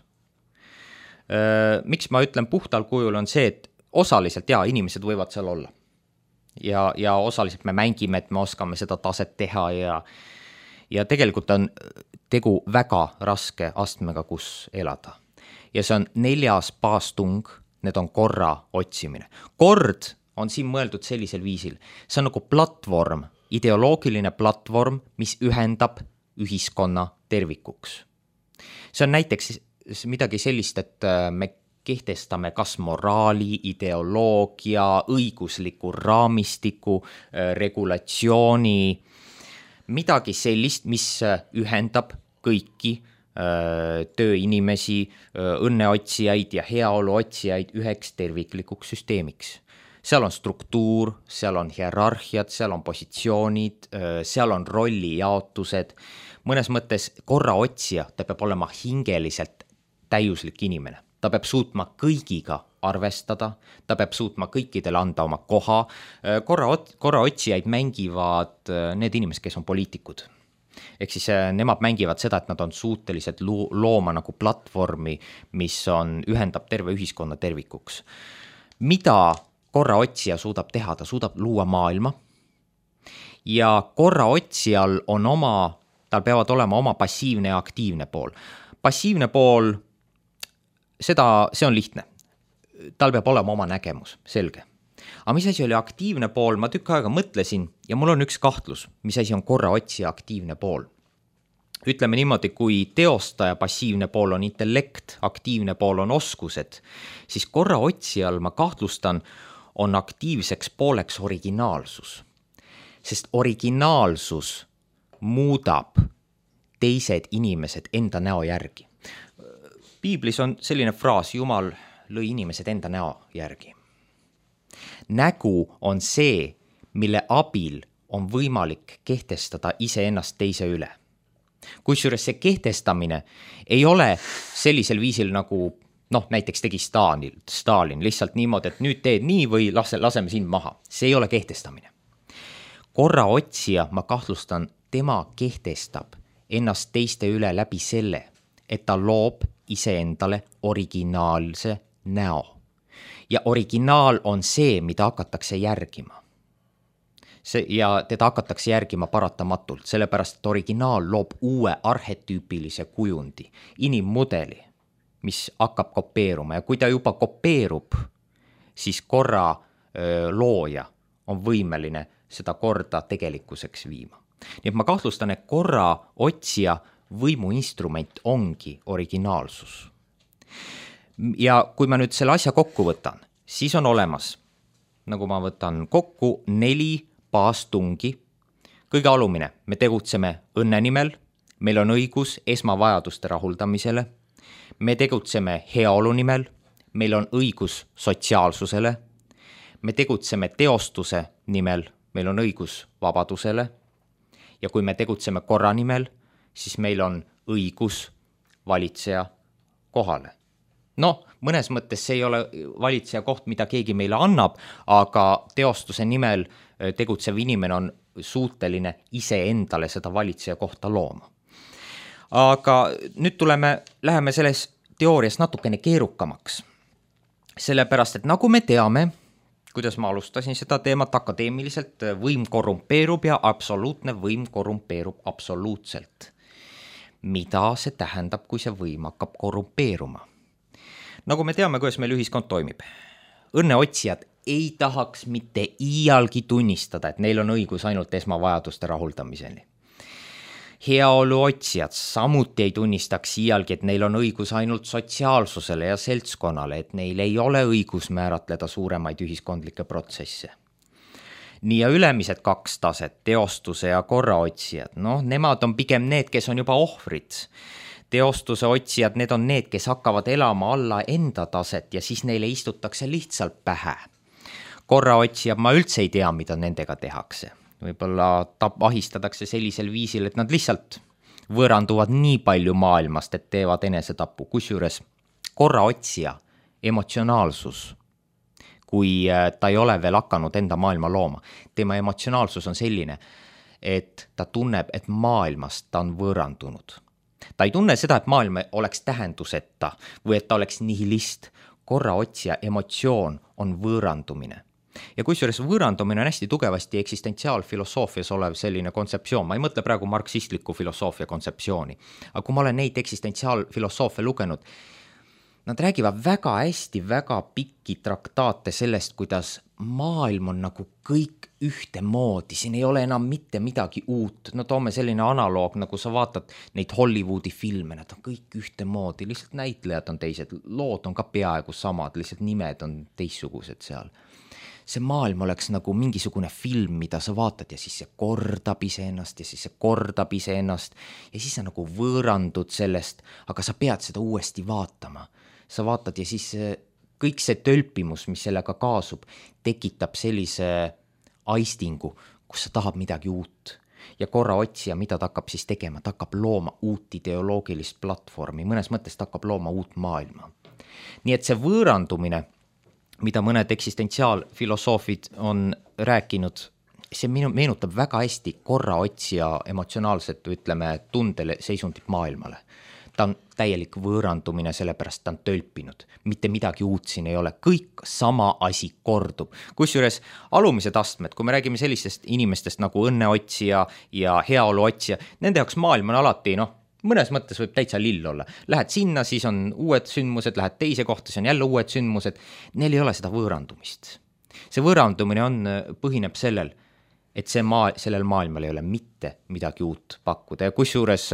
Miks ma ütlen puhtal kujul on see, et osaliselt inimesed võivad seal olla. Ja osaliselt me mängime, et me oskame seda taset teha ja tegelikult on tegu väga raske astmega, kus elada. Ja see on 4. baastung, need on korra otsimine. Kord on siin mõeldud sellisel viisil. See on nagu platvorm, ideoloogiline platvorm, mis ühendab ühiskonna tervikuks. See on näiteks midagi sellist, et me kehtestame kas moraali, ideoloogia, õigusliku raamistiku, regulatsiooni, midagi sellist, mis ühendab kõiki tööinimesi, õnneotsijaid ja heaoluotsijaid üheks terviklikuks süsteemiks. Seal on struktuur, seal on hierarhiad, seal on positsioonid, seal on rollijaotused. Mõnes mõttes korraotsija, ta peab olema hingeliselt täiuslik inimene. Ta peab suutma kõigiga arvestada, ta peab suutma kõikidele anda oma koha. Korraotsijaid mängivad need inimesed, kes on poliitikud. Ehk siis nemad mängivad seda, et nad on suutelised looma nagu platvormi, mis ühendab terve ühiskonna tervikuks. Mida korraotsija suudab teha? Ta suudab luua maailma ja korraotsijal tal peavad olema oma passiivne ja aktiivne pool. Passiivne pool, see on lihtne. Tal peab olema oma nägemus, selge. Aga mis asi oli aktiivne pool? Ma tükk aega mõtlesin ja mul on üks kahtlus, mis asi on korraotsija aktiivne pool. Ütleme niimoodi, kui teostaja passiivne pool on intellekt, aktiivne pool on oskused, siis korraotsijal, ma kahtlustan, on aktiivseks pooleks originaalsus. Sest originaalsus muudab teised inimesed enda näo järgi. Piiblis on selline fraas, Jumal lõi inimesed enda näo järgi. Nägu on see, mille abil on võimalik kehtestada iseennast teise üle. Kusjuures see kehtestamine ei ole sellisel viisil nagu näiteks tegi Stalin lihtsalt niimoodi, et nüüd teed nii või laseme sind maha. See ei ole kehtestamine. Korraotsija, ma kahtlustan, tema kehtestab ennast teiste üle läbi selle, et ta loob iseendale originaalse näo. Ja originaal on see, mida hakatakse järgima. Ja teda hakatakse järgima paratamatult, sellepärast, et originaal loob uue arhetüüpilise kujundi, inimmudeli, mis hakkab kopeeruma ja kui ta juba kopeerub, siis korra looja on võimeline seda korda tegelikkuseks viima. Nii et ma kahtlustan, et korra otsija võimuinstrument ongi originaalsus. Ja kui ma nüüd selle asja kokku võtan, siis on olemas, nagu ma võtan kokku 4 baastungi, kõige alumine, me tegutseme õnne nimel, meil on õigus esmavajaduste rahuldamisele, me tegutseme heaolu nimel, meil on õigus sotsiaalsusele, me tegutseme teostuse nimel, meil on õigus vabadusele ja kui me tegutseme korra nimel, siis meil on õigus valitseja kohale. No, mõnes mõttes see ei ole valitseja koht, mida keegi meile annab, aga teostuse nimel tegutsev inimene on suuteline ise endale seda valitseja kohta looma. Aga nüüd läheme selles teoorias natukene keerukamaks. Sellepärast, et nagu me teame, kuidas ma alustasin seda teemat akadeemiliselt, võim korrumpeerub ja absoluutne võim korrumpeerub absoluutselt. Mida see tähendab, kui see võim hakkab korrumpeeruma? Nagu me teame, kuidas meil ühiskond toimib. Õnneotsijad ei tahaks mitte iialgi tunnistada, et neil on õigus ainult esmavajaduste rahuldamiseni. Heaoluotsijad samuti ei tunnistaks iialgi, et neil on õigus ainult sotsiaalsusele ja seltskonnale, et neil ei ole õigus määratleda suuremaid ühiskondlikke protsesse. Nii ja ülemised 2 taset, teostuse ja korraotsijad, nemad on pigem need, kes on juba ohvrid. Teostuse otsijad, need on need, kes hakkavad elama alla enda taset ja siis neile istutakse lihtsalt pähe. Korraotsijad, ma üldse ei tea, mida nendega tehakse. Võib-olla ahistatakse sellisel viisil, et nad lihtsalt võõranduvad nii palju maailmast, et teevad enesetapu. Kusjuures korraotsija emotsionaalsus, kui ta ei ole veel hakanud enda maailma looma, tema emotsionaalsus on selline, et ta tunneb, et maailmast ta on võõrandunud. Ta ei tunne seda, et maailm oleks tähenduseta või et ta oleks nihilist. Korraotsija emotsioon on võõrandumine. Ja kusjuures võõrandumine on hästi tugevasti eksistentsiaalfilosoofias olev selline kontseptsioon. Ma ei mõtle praegu marksistliku filosoofia kontseptsiooni, aga kui ma olen neid eksistentsiaalfilosoofia lugenud, nad räägivad väga hästi, väga pikki traktaate sellest, kuidas maailm on nagu kõik ühtemoodi, siin ei ole enam mitte midagi uut. No toome selline analoog, nagu sa vaatad neid Hollywoodi filme, nad on kõik ühtemoodi, lihtsalt näitlejad on teised, lood on ka peaaegu samad, lihtsalt nimed on teistsugused seal. See maailm oleks nagu mingisugune film, mida sa vaatad ja siis see kordab iseennast ja siis see kordab iseennast ja siis sa nagu võõrandud sellest, aga sa pead seda uuesti vaatama. Sa vaatad ja siis kõik see tölpimus, mis sellega kaasub, tekitab sellise aistingu, kus sa tahab midagi uut. Ja korraotsija, mida ta hakkab siis tegema, ta hakkab looma uut ideoloogilist platvormi, mõnes mõttes ta hakkab looma uut maailma. Nii et see võõrandumine, mida mõned eksistentsiaalfilosoofid on rääkinud, see meenutab väga hästi korraotsija emotsionaalset, ütleme, tundele seisundit maailmale. Ta on täielik võõrandumine, sellepärast ta on tölpinud. Mitte midagi uut siin ei ole, kõik sama asi kordub. Kusjuures alumised astmed, kui me räägime sellistest inimestest nagu õnneotsija ja heaoluotsija, nende jaoks maailm on alati, mõnes mõttes võib täitsa lill olla. Lähed sinna, siis on uued sündmused, lähed teise kohta, siis on jälle uued sündmused. Neil ei ole seda võõrandumist. See võõrandumine põhineb sellel, et sellel maailmal ei ole mitte midagi uut pakkuda. Ja kusjuures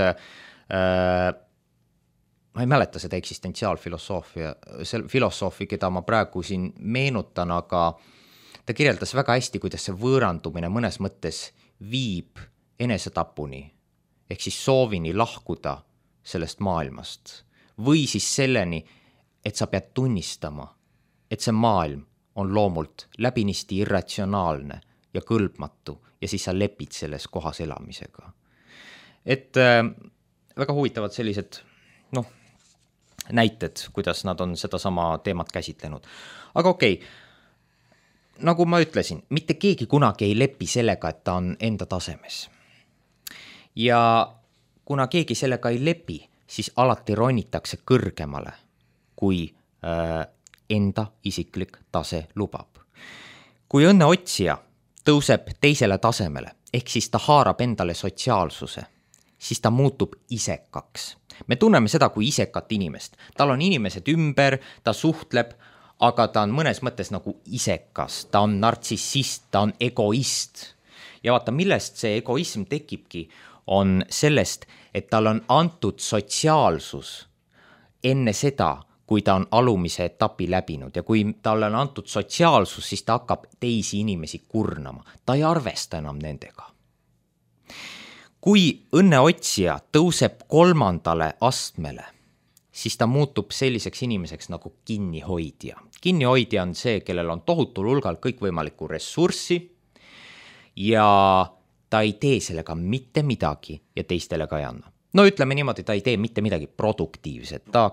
ma ei mäleta seda eksistentsiaalfilosoofi, keda ma praegu siin meenutan, aga ta kirjeldas väga hästi, kuidas see võõrandumine mõnes mõttes viib enesetapuni, ehk siis soovini lahkuda sellest maailmast. Või siis selleni, et sa pead tunnistama, et see maailm on loomult läbinisti irratsionaalne ja kõlbmatu ja siis sa lepid selles kohas elamisega. Et väga huvitavad sellised, näited, kuidas nad on seda sama teemat käsitlenud. Aga okei, nagu ma ütlesin, mitte keegi kunagi ei lepi sellega, et ta on enda tasemes. Ja kuna keegi sellega ei lepi, siis alati ronitakse kõrgemale, kui enda isiklik tase lubab. Kui õnneotsija tõuseb teisele tasemele, ehk siis ta haarab endale sotsiaalsuse, siis ta muutub isekaks. Me tunneme seda kui isekat inimest. Tal on inimesed ümber, ta suhtleb, aga ta on mõnes mõttes nagu isekas. Ta on nartsissist, ta on egoist. Ja vaata, millest see egoism tekibki, on sellest, et tal on antud sotsiaalsus enne seda, kui ta on alumise etapi läbinud. Ja kui tal on antud sotsiaalsus, siis ta hakkab teisi inimesi kurnama. Ta ei arvesta enam nendega. kui õnneotsija tõuseb 3. astmele, siis ta muutub selliseks inimeseks nagu kinnihoidja. Kinnihoidja on see, kellel on tohutul hulgal kõikvõimalikku ressurssi ja ta ei tee sellega mitte midagi ja teistele ka ei anna. No ütleme niimoodi, ta ei tee mitte midagi produktiivset. Ta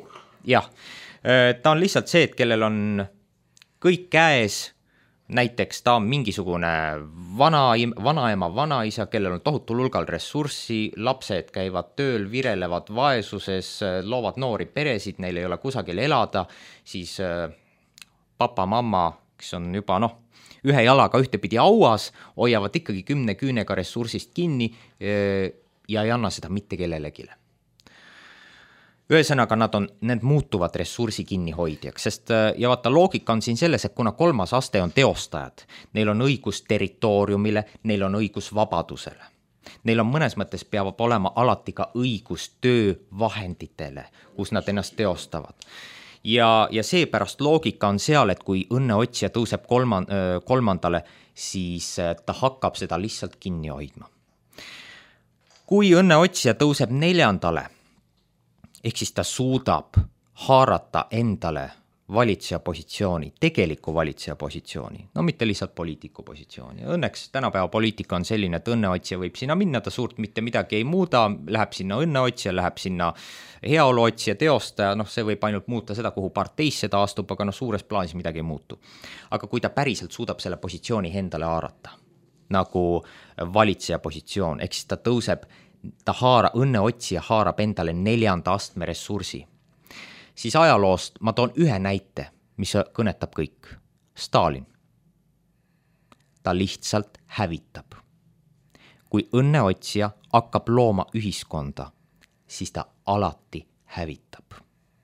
on lihtsalt see, et kellel on kõik käes, näiteks ta on mingisugune vanaema, vanaisa, kellel on tohutul hulgal ressurssi, lapsed käivad tööl, virelevad vaesuses, loovad noori peresid, neil ei ole kusagil elada, siis papa, mamma, kes on juba ühe jalaga ühtepidi auas, hoiavad ikkagi 10 küünega ressursist kinni ja ei anna seda mitte kellelegile. Ühesõnaga, need muutuvad ressursi kinnihoidjaks, sest ja vaata, loogika on siin selles, et kuna 3. aste on teostajad, neil on õigus territooriumile, neil on õigus vabadusele. Neil on mõnes mõttes peab olema alati ka õigus töövahenditele, kus nad ennast teostavad. Ja seepärast loogika on seal, et kui õnneotsija tõuseb 3. siis ta hakkab seda lihtsalt kinni hoidma. Kui õnneotsija tõuseb 4. ehk siis ta suudab haarata endale valitseja positsiooni, tegeliku valitseja positsiooni, no mitte lihtsalt poliitiku positsiooni. Õnneks tänapäeva poliitika on selline, et õnneotsija võib sinna minna, ta suurt mitte midagi ei muuda, läheb sinna õnneotsija, läheb sinna heaoluotsija, teostaja, see võib ainult muuta seda, kuhu parteisse ta astub, aga suures plaanis midagi ei muutu. Aga kui ta päriselt suudab selle positsiooni endale haarata, nagu valitseja positsioon, ehk siis ta tõuseb, õnneotsija haarab endale 4. astme ressursi, siis ajaloost ma toon ühe näite, mis kõnetab kõik. Stalin. Ta lihtsalt hävitab. Kui õnneotsija hakkab looma ühiskonda, siis ta alati hävitab.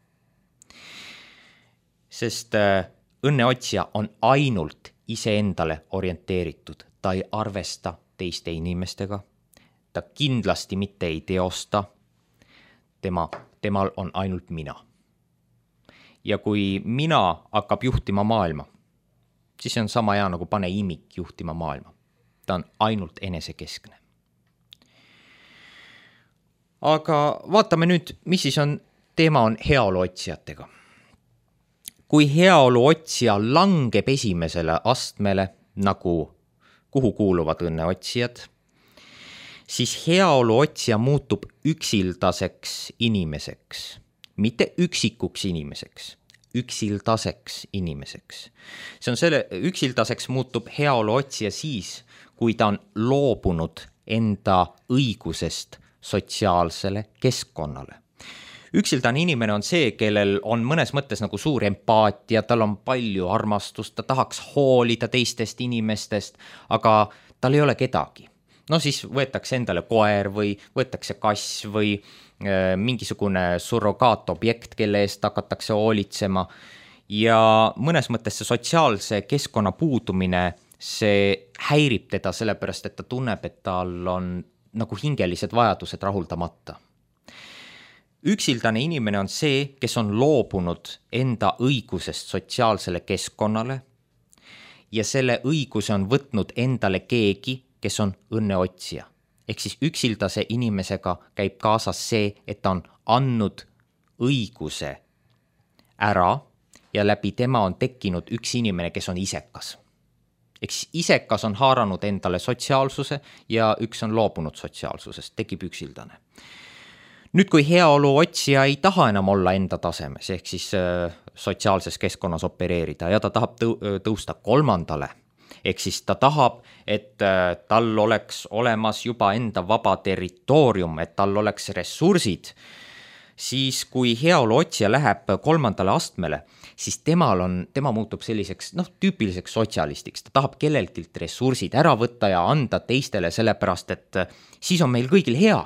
Sest õnneotsija on ainult iseendale orienteeritud. Ta ei arvesta teiste inimestega. Ta kindlasti mitte ei teosta. Temal on ainult mina. Ja kui mina hakkab juhtima maailma, siis see on sama hea nagu pane imik juhtima maailma. Ta on ainult enesekeskne. Aga vaatame nüüd, mis siis teema on heaoluotsijatega. Kui heaoluotsija langeb esimesele astmele, nagu kuhu kuuluvad õnneotsijad, siis heaoluotsija muutub üksildaseks inimeseks. Mitte üksikuks inimeseks, üksildaseks inimeseks. See on selle, üksildaseks muutub heaoluotsija siis, kui ta on loobunud enda õigusest sotsiaalsele keskkonnale. Üksildane inimene on see, kellel on mõnes mõttes nagu suur empaatia, tal on palju armastust, ta tahaks hoolida teistest inimestest, aga tal ei ole kedagi. No siis võetakse endale koer või võetakse kass või mingisugune surrogaatobjekt, kelle eest hakatakse hoolitsema. Ja mõnes mõttes see sotsiaalse keskkonna puudumine, see häirib teda sellepärast, et ta tunneb, et tal on nagu hingelised vajadused rahuldamata. Üksildane inimene on see, kes on loobunud enda õigusest sotsiaalsele keskkonnale ja selle õiguse on võtnud endale keegi, kes on õnneotsija. Ehk siis üksildase inimesega käib kaasas see, et ta on andnud õiguse ära ja läbi tema on tekkinud üks inimene, kes on isekas. Ehk siis isekas on haaranud endale sotsiaalsuse ja üks on loobunud sotsiaalsusest, tekib üksildane. Nüüd, kui heaoluotsija ei taha enam olla enda tasemes, ehk siis sotsiaalses keskkonnas opereerida ja ta tahab tõusta 3. Ehk siis ta tahab, et tal oleks olemas juba enda vaba territoorium, et tal oleks ressursid, siis kui heaoluotsija läheb 3. astmele, siis tema muutub selliseks tüüpiliseks sotsialistiks. Ta tahab kellelgilt ressursid ära võtta ja anda teistele sellepärast, et siis on meil kõigil hea.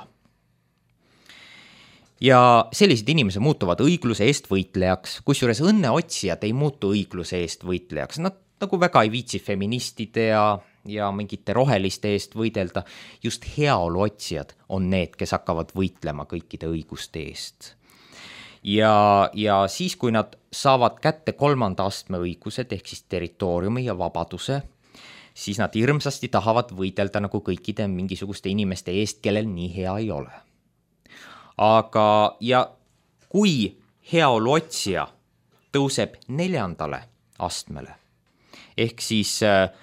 Ja sellised inimesed muutuvad õigluse eest võitlejaks, kusjuures õnneotsijad ei muutu õigluse eest võitlejaks. Nad nagu väga ei viitsi feministide ja mingite roheliste eest võidelda. Just heaoluotsijad on need, kes hakkavad võitlema kõikide õiguste eest. Ja siis, kui nad saavad kätte 3. astme õigused, ehk siis territooriumi ja vabaduse, siis nad hirmsasti tahavad võidelda nagu kõikide mingisuguste inimeste eest, kellel nii hea ei ole. Aga ja kui heaoluotsija tõuseb 4. astmele, ehk siis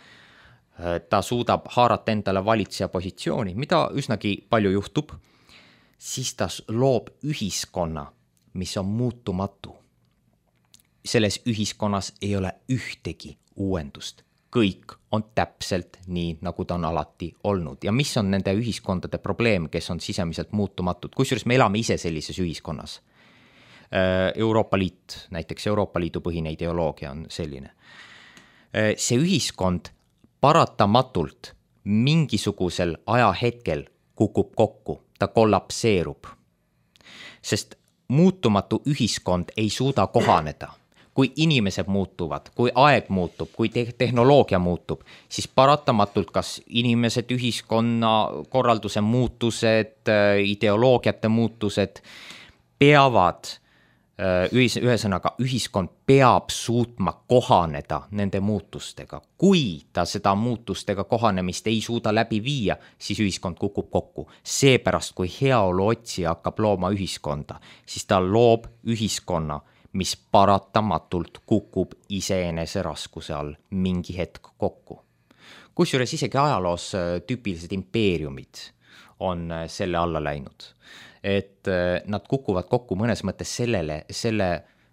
ta suudab haarata endale valitseja positsiooni, mida üsnagi palju juhtub, siis ta loob ühiskonna, mis on muutumatu. Selles ühiskonnas ei ole ühtegi uuendust. Kõik on täpselt nii, nagu ta on alati olnud. Ja mis on nende ühiskondade probleem, kes on sisemiselt muutumatud? Kusjuures me elame ise sellises ühiskonnas. Euroopa Liit, näiteks Euroopa Liidu põhine ideoloogia on selline. See ühiskond paratamatult mingisugusel ajahetkel kukub kokku, ta kollapseerub. Sest muutumatu ühiskond ei suuda kohaneda. Kui inimesed muutuvad, kui aeg muutub, kui tehnoloogia muutub, siis paratamatult kas inimesed, ühiskonna korralduse muutused, ideoloogiate muutused peavad, ühesõnaga ühiskond peab suutma kohaneda nende muutustega. Kui ta seda muutustega kohanemist ei suuda läbi viia, siis ühiskond kukub kokku. Seepärast, kui heaoluotsija hakkab looma ühiskonda, siis ta loob ühiskonna, mis paratamatult kukub iseenese raskuse all mingi hetk kokku. Kusjuures isegi ajaloos tüüpilised impeeriumid on selle alla läinud. Et nad kukuvad kokku mõnes mõttes selle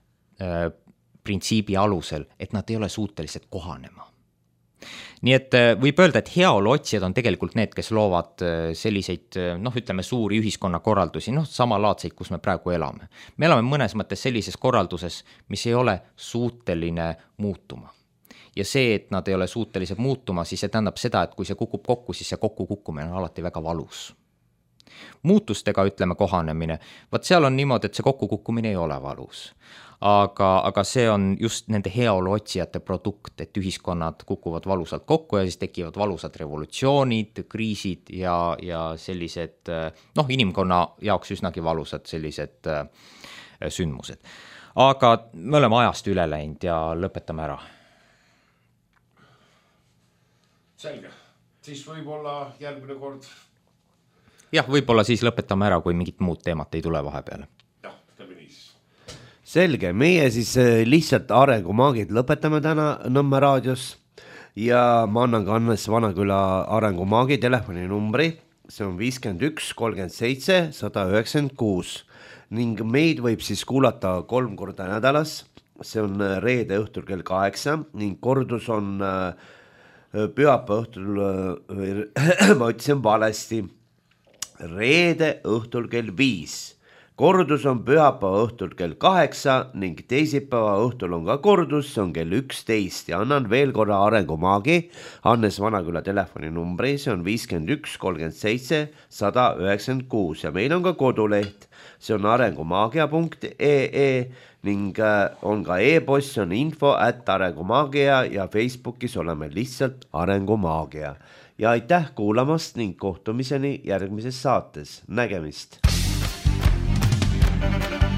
printsiibi alusel, et nad ei ole suutelised kohanema. Nii et võib öelda, et heaoluotsijad on tegelikult need, kes loovad selliseid, ütleme, suuri ühiskonnakorraldusi, samalaadseid, kus me praegu elame. Me elame mõnes mõttes sellises korralduses, mis ei ole suuteline muutuma. Ja see, et nad ei ole suutelised muutuma, siis see tähendab seda, et kui see kukub kokku, siis see kokkukukkumine on alati väga valus. Muutustega, ütleme, kohanemine, vaat seal on niimoodi, et see kokkukukkumine ei ole valus. Aga see on just nende heaoluotsijate produkt, et ühiskonnad kukuvad valusalt kokku ja siis tekivad valusad revolutsioonid, kriisid ja sellised, inimkonna jaoks üsnagi valusad sellised sündmused. Aga me oleme ajast üle läinud ja lõpetame ära. Selge. Siis võib-olla järgmine kord. Jah, võib-olla siis lõpetame ära, kui mingit muud teemat ei tule vahepeale. Jah, teeme nii. Selge, meie siis lihtsalt arengumaagid lõpetame täna Nõmme raadios ja ma annan ka Hannes Vanaküla arengumaagi telefoninumbri, see on 51 37 196 ning meid võib siis kuulata 3 korda nädalas, see on reede õhtul kell 8 ning kordus on pühapäeva õhtul, ma ütlesin valesti, reede õhtul kell 5. Kordus on pühapäeva õhtul kell 8 ning teisipäeva õhtul on ka kordus, see on kell 11 ja annan veel korra arengumaagi Hannes Vanaküla telefoninumbri, see on 51 37 196 ja meil on ka koduleht, see on arengumaagia.ee ning on ka e-post, see on info@arengumaagia ja Facebookis oleme lihtsalt arengumaagia. Ja aitäh kuulamast ning kohtumiseni järgmises saates. Nägemist!